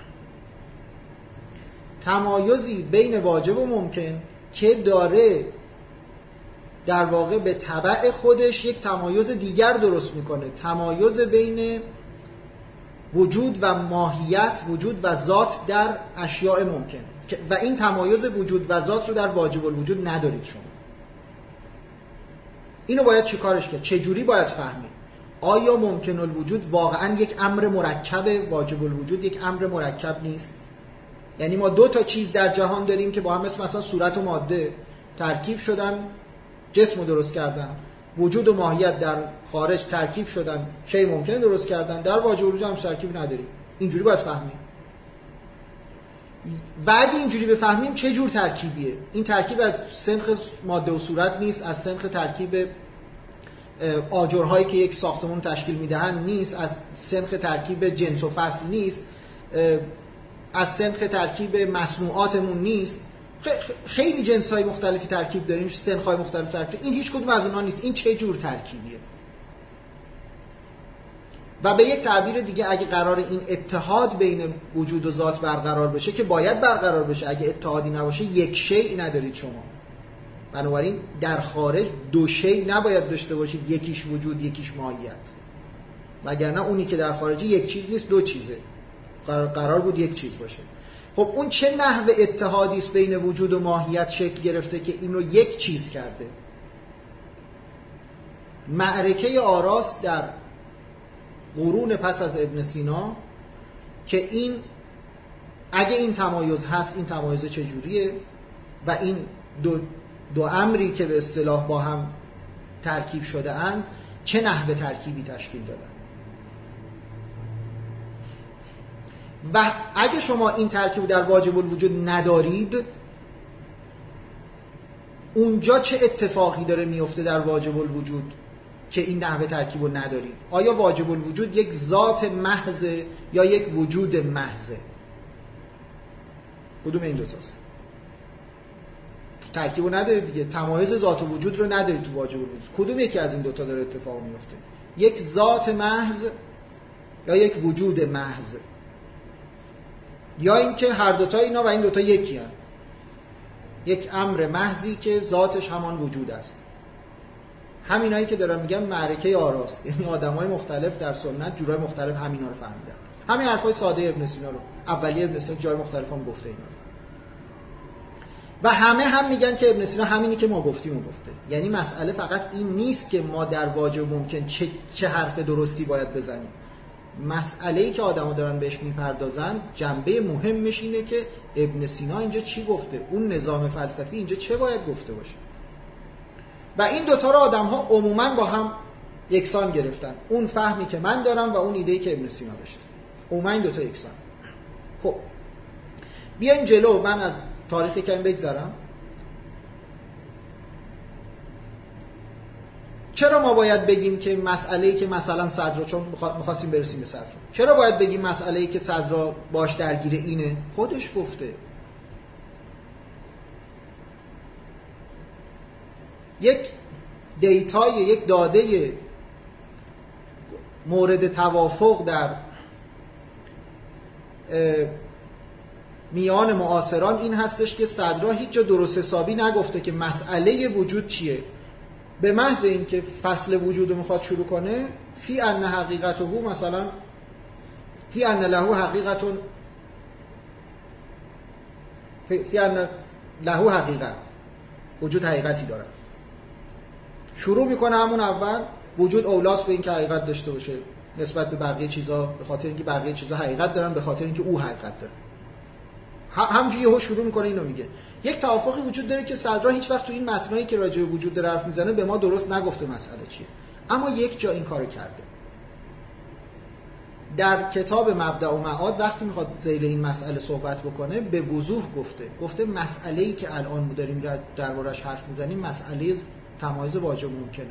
تمایزی بین واجب و ممکن که داره در واقع به تبع خودش یک تمایز دیگر درست میکنه، تمایز بین وجود و ماهیت، وجود و ذات در اشیاء ممکن، و این تمایز وجود و ذات رو در واجب الوجود ندارید شما. اینو باید چی کارش کرد؟ چجوری باید فهمید؟ آیا ممکن الوجود واقعا یک امر مرکب، واجب الوجود یک امر مرکب نیست؟ یعنی ما دو تا چیز در جهان داریم که با هم مثلا صورت و ماده ترکیب شدن، جسم رو درست کردن، وجود و ماهیت در خارج ترکیب شدن، شی ممکن درست کردن، در واجب الوجود هم ترکیب نداریم. اینجوری باید فهمیم. بعد اینجوری بفهمیم چه جور ترکیبیه. این ترکیب از سنخ ماده و صورت نیست، از سنخ ترکیب آجرهایی که یک ساختمون تشکیل میدهن نیست، از سنخ ترکیب جنس و فصل نیست، از سنخ ترکیب مصنوعاتمون نیست. خیلی جنس‌های مختلفی ترکیب داریم، سنخ‌های مختلف ترکیب. این هیچ کدوم از اونها نیست. این چه جور ترکیبیه؟ و به یک تعبیر دیگه، اگه قرار این اتحاد بین وجود و ذات برقرار بشه، که باید برقرار بشه، اگه اتحادی نباشه یک شیء ندارید شما. بنابراین در خارج دو شیء نباید داشته باشید، یکیش وجود یکیش ماهیت، وگرنه اونی که در خارجی یک چیز نیست، دو چیزه. قرار بود یک چیز باشه. خب اون چه نحو اتحادی است بین وجود و ماهیت شکل گرفته که این رو یک چیز کرده؟ معرکه آراست در قرون پس از ابن سینا که این اگه این تمایز هست این تمایز چجوریه و این دو امری که به اصطلاح با هم ترکیب شده اند چه نحوه ترکیبی تشکیل دادن. و اگه شما این ترکیب در واجب الوجود ندارید، اونجا چه اتفاقی داره میفته در واجب الوجود که این نحوه ترکیب رو ندارید؟ آیا واجب الوجود یک ذات محض یا یک وجود محض؟ کدوم این دوتاست؟ ترکیب رو ندارید دیگه، تمایز ذات و وجود رو ندارید تو واجب الوجود. کدوم یکی از این دوتا داره اتفاق میفته؟ یک ذات محض یا یک وجود محض، یا اینکه هر دوتا اینا و این دوتا یکی هست، یک امر محضی که ذاتش همان وجود است. همینایی که دارم میگم معرکه آراست، یعنی آدمای مختلف در سنت جورای مختلف همینا رو فهمیدن. همین حرفای ساده ابن سینا رو اولیه ابن سینا جای مختلف هم گفته اینا رو. و همه هم میگن که ابن سینا همینی که ما گفتیم و گفته. یعنی مسئله فقط این نیست که ما در واجب ممکن چه حرف درستی باید بزنیم. مسئله‌ای که آدم‌ها دارن بهش میپردازن جنبه مهمش اینه که ابن سینا اینجا چی گفته، اون نظام فلسفی اینجا چه باید گفته باشه. و این دوتا رو آدم‌ها عموماً با هم یکسان گرفتن، اون فهمی که من دارم و اون ایده‌ای که ابن سینا داشته، عموماً این دوتا یکسان. خب بیایم جلو، من از تاریخی کمی بگذرم. چرا ما باید بگیم که مسئله‌ای که مثلا صدر، چون می‌خواستیم برسیم به صدر، چرا باید بگیم مسئله‌ای که صدر باش درگیر اینه؟ خودش گفته. یک دیتای، یک داده مورد توافق در میان معاصران این هستش که صدر هیچ جا درست حسابی نگفته که مسئله وجود چیه. به محض این که فصل وجود رو میخواد شروع کنه، فی ان حقیقته، مثلا فی ان له حقیقتون، فی ان له حقیقت، وجود حقیقتی داره. شروع میکنه همون اول، وجود اولاست به این که حقیقت داشته باشه نسبت به بقیه چیزا، به خاطر اینکه بقیه چیزا حقیقت دارن، به خاطر اینکه او حقیقت داره. همینجوری یهو شروع میکنه اینو میگه. یک توافقی وجود داره که صدرا هیچ وقت تو این متنایی که راجع به وجود داره حرف میزنه به ما درست نگفته مسئله چیه، اما یک جا این کارو کرده. در کتاب مبدأ و معاد وقتی میخواد ذیل این مسئله صحبت بکنه به وضوح گفته مسئله‌ای که الان ما داریم دربارش حرف میزنیم مسئله تمایز واجب ممکنه.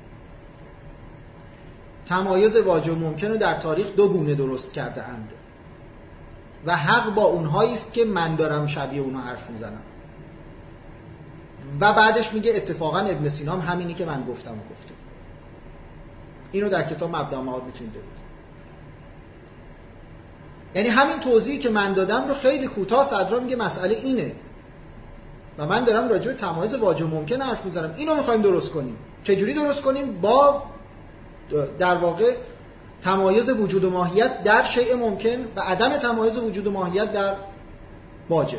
تمایز واجب ممکنه در تاریخ دو گونه درست کرده اند و حق با اونهایی است که من دارم شبیه اونها حرف میزنم. و بعدش میگه اتفاقا ابن سینا هم همینی که من گفتم و گفته. اینو در کتاب مبدأ و معاد میتونید ببینید. یعنی همین توضیحی که من دادم رو خیلی کوتاه صدرا میگه مسئله اینه و من دارم راجع به تمایز واجب ممکن حرف میزنم. اینو میخوایم درست کنیم. چجوری درست کنیم؟ با در واقع تمایز وجود و ماهیت در شیء ممکن و عدم تمایز وجود و ماهیت در واجب.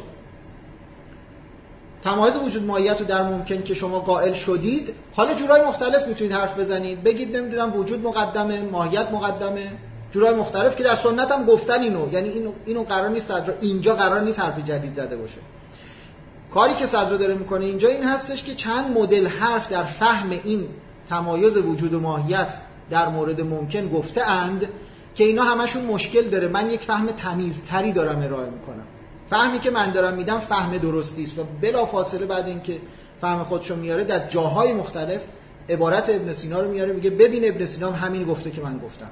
تمایز وجود ماهیت رو در ممکن که شما قائل شدید، حالا جورای مختلف میتونید حرف بزنید، بگید نمیدونم وجود مقدمه، ماهیت مقدمه، جورای مختلف که در سنت هم گفتن اینو. یعنی اینو قرار نیست صدر اینجا قرار نیست حرف جدید زده باشه. کاری که صدر داره میکنه اینجا این هستش که چند مدل حرف در فهم این تمایز وجود و ماهیت در مورد ممکن گفته اند که اینا همشون مشکل داره. من یک فهم تمیزتری دارم ارائه میکنم. فهمی که من دارم میدم فهم درستی است و بلا فاصله بعد اینکه فهم خودشو میاره در جاهای مختلف عبارت ابن سینا رو میاره، میگه ببین ابن سینا همین گفته که من گفتم.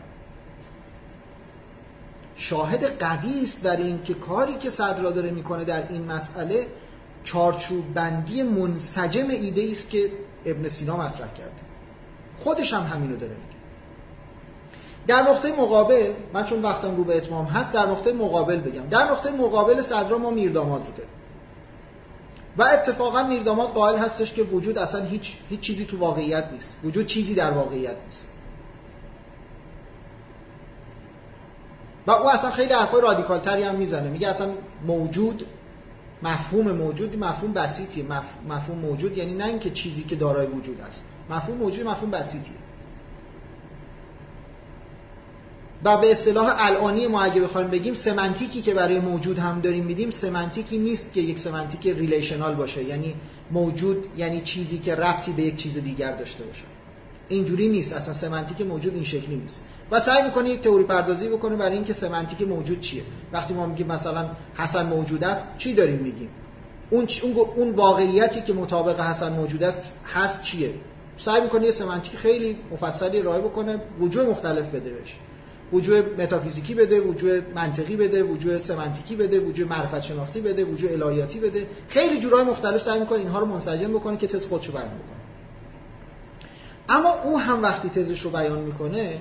شاهد قوی است برای این که کاری که صدر داره میکنه در این مسئله چارچوب بندی منسجم ایده است که ابن سینا مطرح کرده. خودش هم همینو داره میگه. در نقطه مقابل، من چون وقتم رو به اتمام هست در نقطه مقابل بگم، در نقطه مقابل صدر ما میرداماد رو داریم و اتفاقا میرداماد قائل هستش که وجود اصلا هیچ چیزی تو واقعیت نیست، وجود چیزی در واقعیت نیست و او اصلا خیلی حرفای رادیکال تری هم میزنه. میگه اصلا موجود، مفهوم موجود مفهوم بسیطیه. مفهوم موجود یعنی نه اینکه چیزی که دارای وجود است، مفهوم موجود مفهوم بسیطیه. و به اصطلاح الانی ما اگه بخوایم بگیم سمنتیکی که برای موجود هم داریم میدیم سمنتیکی نیست که یک سمنتیک ریلیشنال باشه، یعنی موجود یعنی چیزی که ربطی به یک چیز دیگر داشته باشه. اینجوری نیست، اصلا سمنتیک موجود این شکلی نیست. و سعی میکنه یک تئوری پردازی بکنه برای اینکه سمنتیک موجود چیه. وقتی ما میگیم مثلا حسن موجود است، چی داریم میگیم؟ اون واقعیتی که مطابق حسن موجود است هست چیه؟ سعی میکنه یه سمنتیک خیلی مفصلی ارائه بکنه، وجوه مختلف بده بهش. وجوه متافیزیکی بده، وجوه منطقی بده، وجوه سمنتیکی بده، وجوه معرفت شناختی بده، وجوه الهیاتی بده. خیلی جورای مختلف سعی میکنه اینها رو منسجم بکنه که تز خودشو بیان بکنه. اما او هم وقتی تزش رو بیان میکنه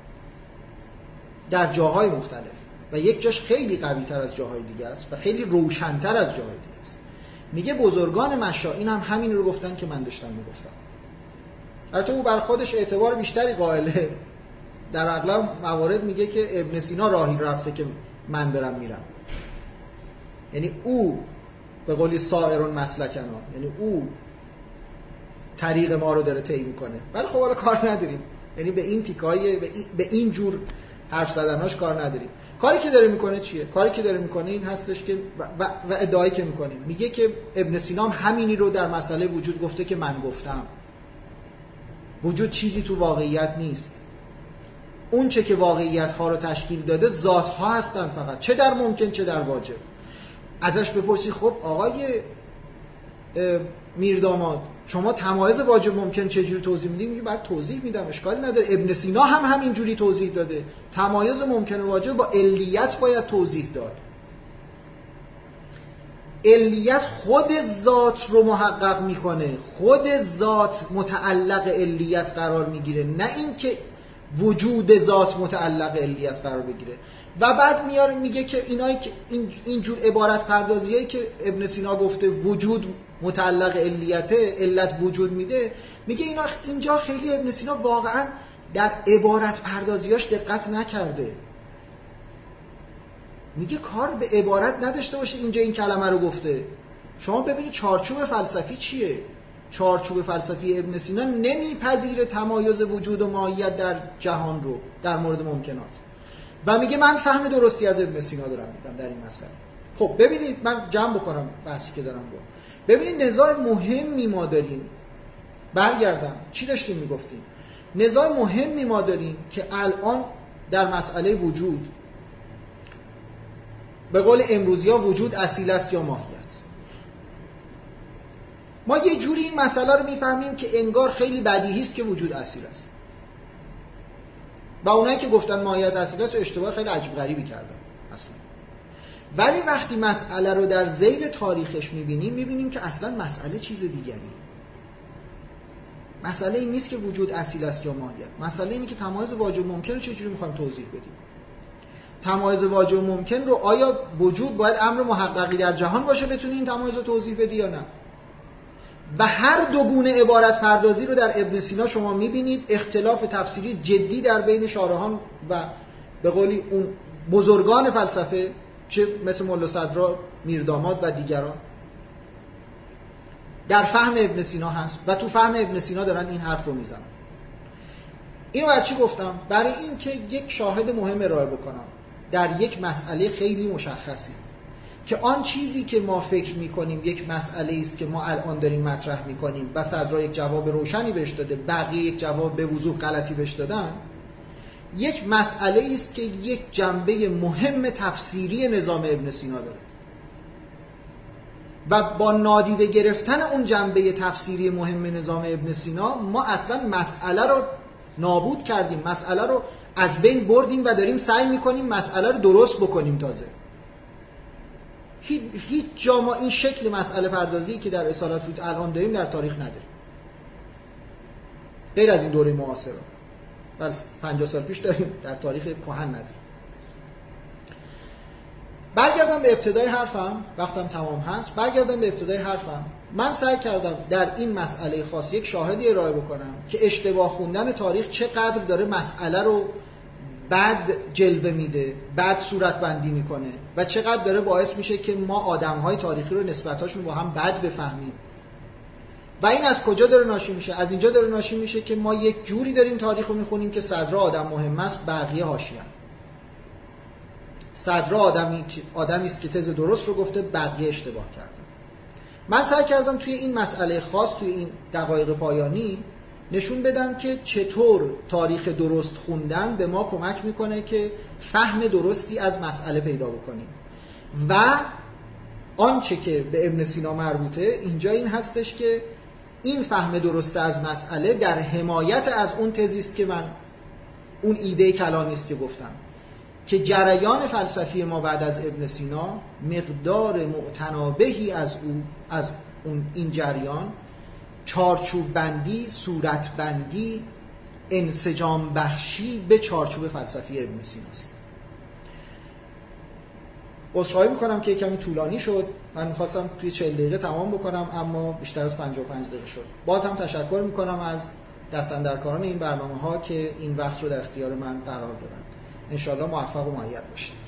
در جاهای مختلف و یک جاش خیلی قوی‌تر از جاهای دیگه است و خیلی روشن‌تر از جاهای دیگه است، میگه بزرگان مشائین هم همین رو گفتن که من داشتم میگفتم. البته او بر خودش اعتبار بیشتری قائله، در اغلب موارد میگه که ابن سینا راهی رفته که من برم میرم، یعنی او به قولی سائرون مسلکنا، یعنی او طریق ما رو داره طی میکنه. ولی خب حالا کار نداریم، یعنی به این تیکای به این جور حرف زدناش کار نداریم. کاری که داره میکنه چیه؟ کاری که داره میکنه این هستش که و ادعایی که میکنه میگه که ابن سینا همینی رو در مسئله وجود گفته که من گفتم. وجود چیزی تو واقعیت نیست. اون چه که واقعیت ها رو تشکیل داده ذات ها هستن فقط، چه در ممکن چه در واجب. ازش بپرسی خب آقای میرداماد شما تمایز واجب ممکن چجوری توضیح میدی؟ میگه بعد توضیح میدم، اشکالی نداره. ابن سینا هم همینجوری توضیح داده. تمایز ممکن و واجب با علیت باید توضیح داد. علیت خود ذات رو محقق میکنه، خود ذات متعلق علیت قرار میگیره، نه اینکه وجود ذات متعلق علیت قرار بگیره. و بعد میاره میگه که اینایی که اینجور عبارت پردازیایی که ابن سینا گفته وجود متعلق علیته، علت وجود میده، میگه اینا اینجا خیلی ابن سینا واقعا در عبارت پردازیاش دقت نکرده. میگه کار به عبارت نداشته باشه اینجا این کلمه رو گفته. شما ببینید چارچوب فلسفی چیه؟ چارچوب فلسفی ابن سینا نمیپذیره تمایز وجود و ماهیت در جهان رو در مورد ممکنات. و میگه من فهم درستی از ابن سینا دارم میدم در این مسئله. خب ببینید من جمع بکنم بحثی که دارم رو. ببینید نزاع مهمی ما داریم. برگردم چی داشتیم میگفتیم؟ نزاع مهمی ما داریم که الان در مسئله وجود به قول امروزی‌ها وجود اصیل است یا ماهیت. ما یه جوری این مسئله رو میفهمیم که انگار خیلی بدیهی است که وجود اصیل است. و اونایی که گفتن ماهیت اصیل است اشتباه خیلی عجیب غریبی کردن اصلا. ولی وقتی مسئله رو در ذیل تاریخش میبینیم که اصلا مسئله چیز دیگریه. مسئله این نیست که وجود اصیل است یا ماهیت. مسئله اینه که تمایز واجب ممکن رو چجوری میخوایم توضیح بدیم. تمایز واجب ممکن رو آیا وجود باید امر محققی در جهان باشه بتونی این تمایز رو توضیح بدی یا نه؟ و هر دو گونه عبارت پردازی رو در ابن سینا شما میبینید. اختلاف تفسیری جدی در بین شارحان و به قولی اون بزرگان فلسفه چه مثل ملا صدرا، میرداماد و دیگران در فهم ابن سینا هست و تو فهم ابن سینا دارن این حرف رو میزنن. اینو برای چی گفتم؟ برای این که یک شاهد مهم ارائه بکنم در یک مسئله خیلی مشخصی که آن چیزی که ما فکر میکنیم یک مسئله است که ما الان داریم مطرح میکنیم و صدرا یک جواب روشنی بهش داده، بقیه یک جواب به وضوح غلطی بهش دادن، یک مسئله است که یک جنبه مهم تفسیری نظام ابن سینا داره و با نادیده گرفتن اون جنبه تفسیری مهم نظام ابن سینا ما اصلا مسئله رو نابود کردیم، مسئله رو از بین بردیم و داریم سعی میکنیم مسئله رو درست بکنیم. تازه هیچ جا ما این شکل مسئله پردازی که در رسالت فوت الان داریم در تاریخ نداریم، غیر از این دوره معاصره. در 50 سال پیش داریم، در تاریخ کهن نداریم. برگردم به ابتدای حرفم، وقتم تمام هست. برگردم به ابتدای حرفم. من سعی کردم در این مسئله خاص یک شاهدی ارائه بکنم که اشتباه خوندن تاریخ چقدر داره مسئله رو بد جلوه میده، بد صورت بندی میکنه و چقدر داره باعث میشه که ما آدمهای تاریخی رو نسبتاشون با هم بد بفهمیم. و این از کجا داره ناشی میشه؟ از اینجا داره ناشی میشه که ما یک جوری داریم تاریخ رو میخونیم که صدرا آدم مهم است، بقیه حاشیه‌ان. صدرا آدمی است که تز درست رو گفته، بقیه اشتباه کردن. من سعی کردم توی این مسئله خاص، توی این دقایق پایانی نشون بدم که چطور تاریخ درست خوندن به ما کمک میکنه که فهم درستی از مسئله پیدا بکنیم. و آنچه که به ابن سینا مربوطه اینجا این هستش که این فهم درست از مسئله در حمایت از اون تزی است که من، اون ایده کلامی است که گفتم، که جریان فلسفی ما بعد از ابن سینا مقدار معتنابهی از این جریان چارچوب بندی، صورت بندی، انسجام بخشی به چارچوب فلسفی ابن سینا است. عذرخواهی میکنم که کمی طولانی شد. من میخواستم توی 40 دقیقه تمام بکنم اما بیشتر از 55 دقیقه شد. باز هم تشکر میکنم از دستاندرکاران این برنامه ها که این وقت رو در اختیار من قرار دادن. انشالله موفق و مؤید باشید.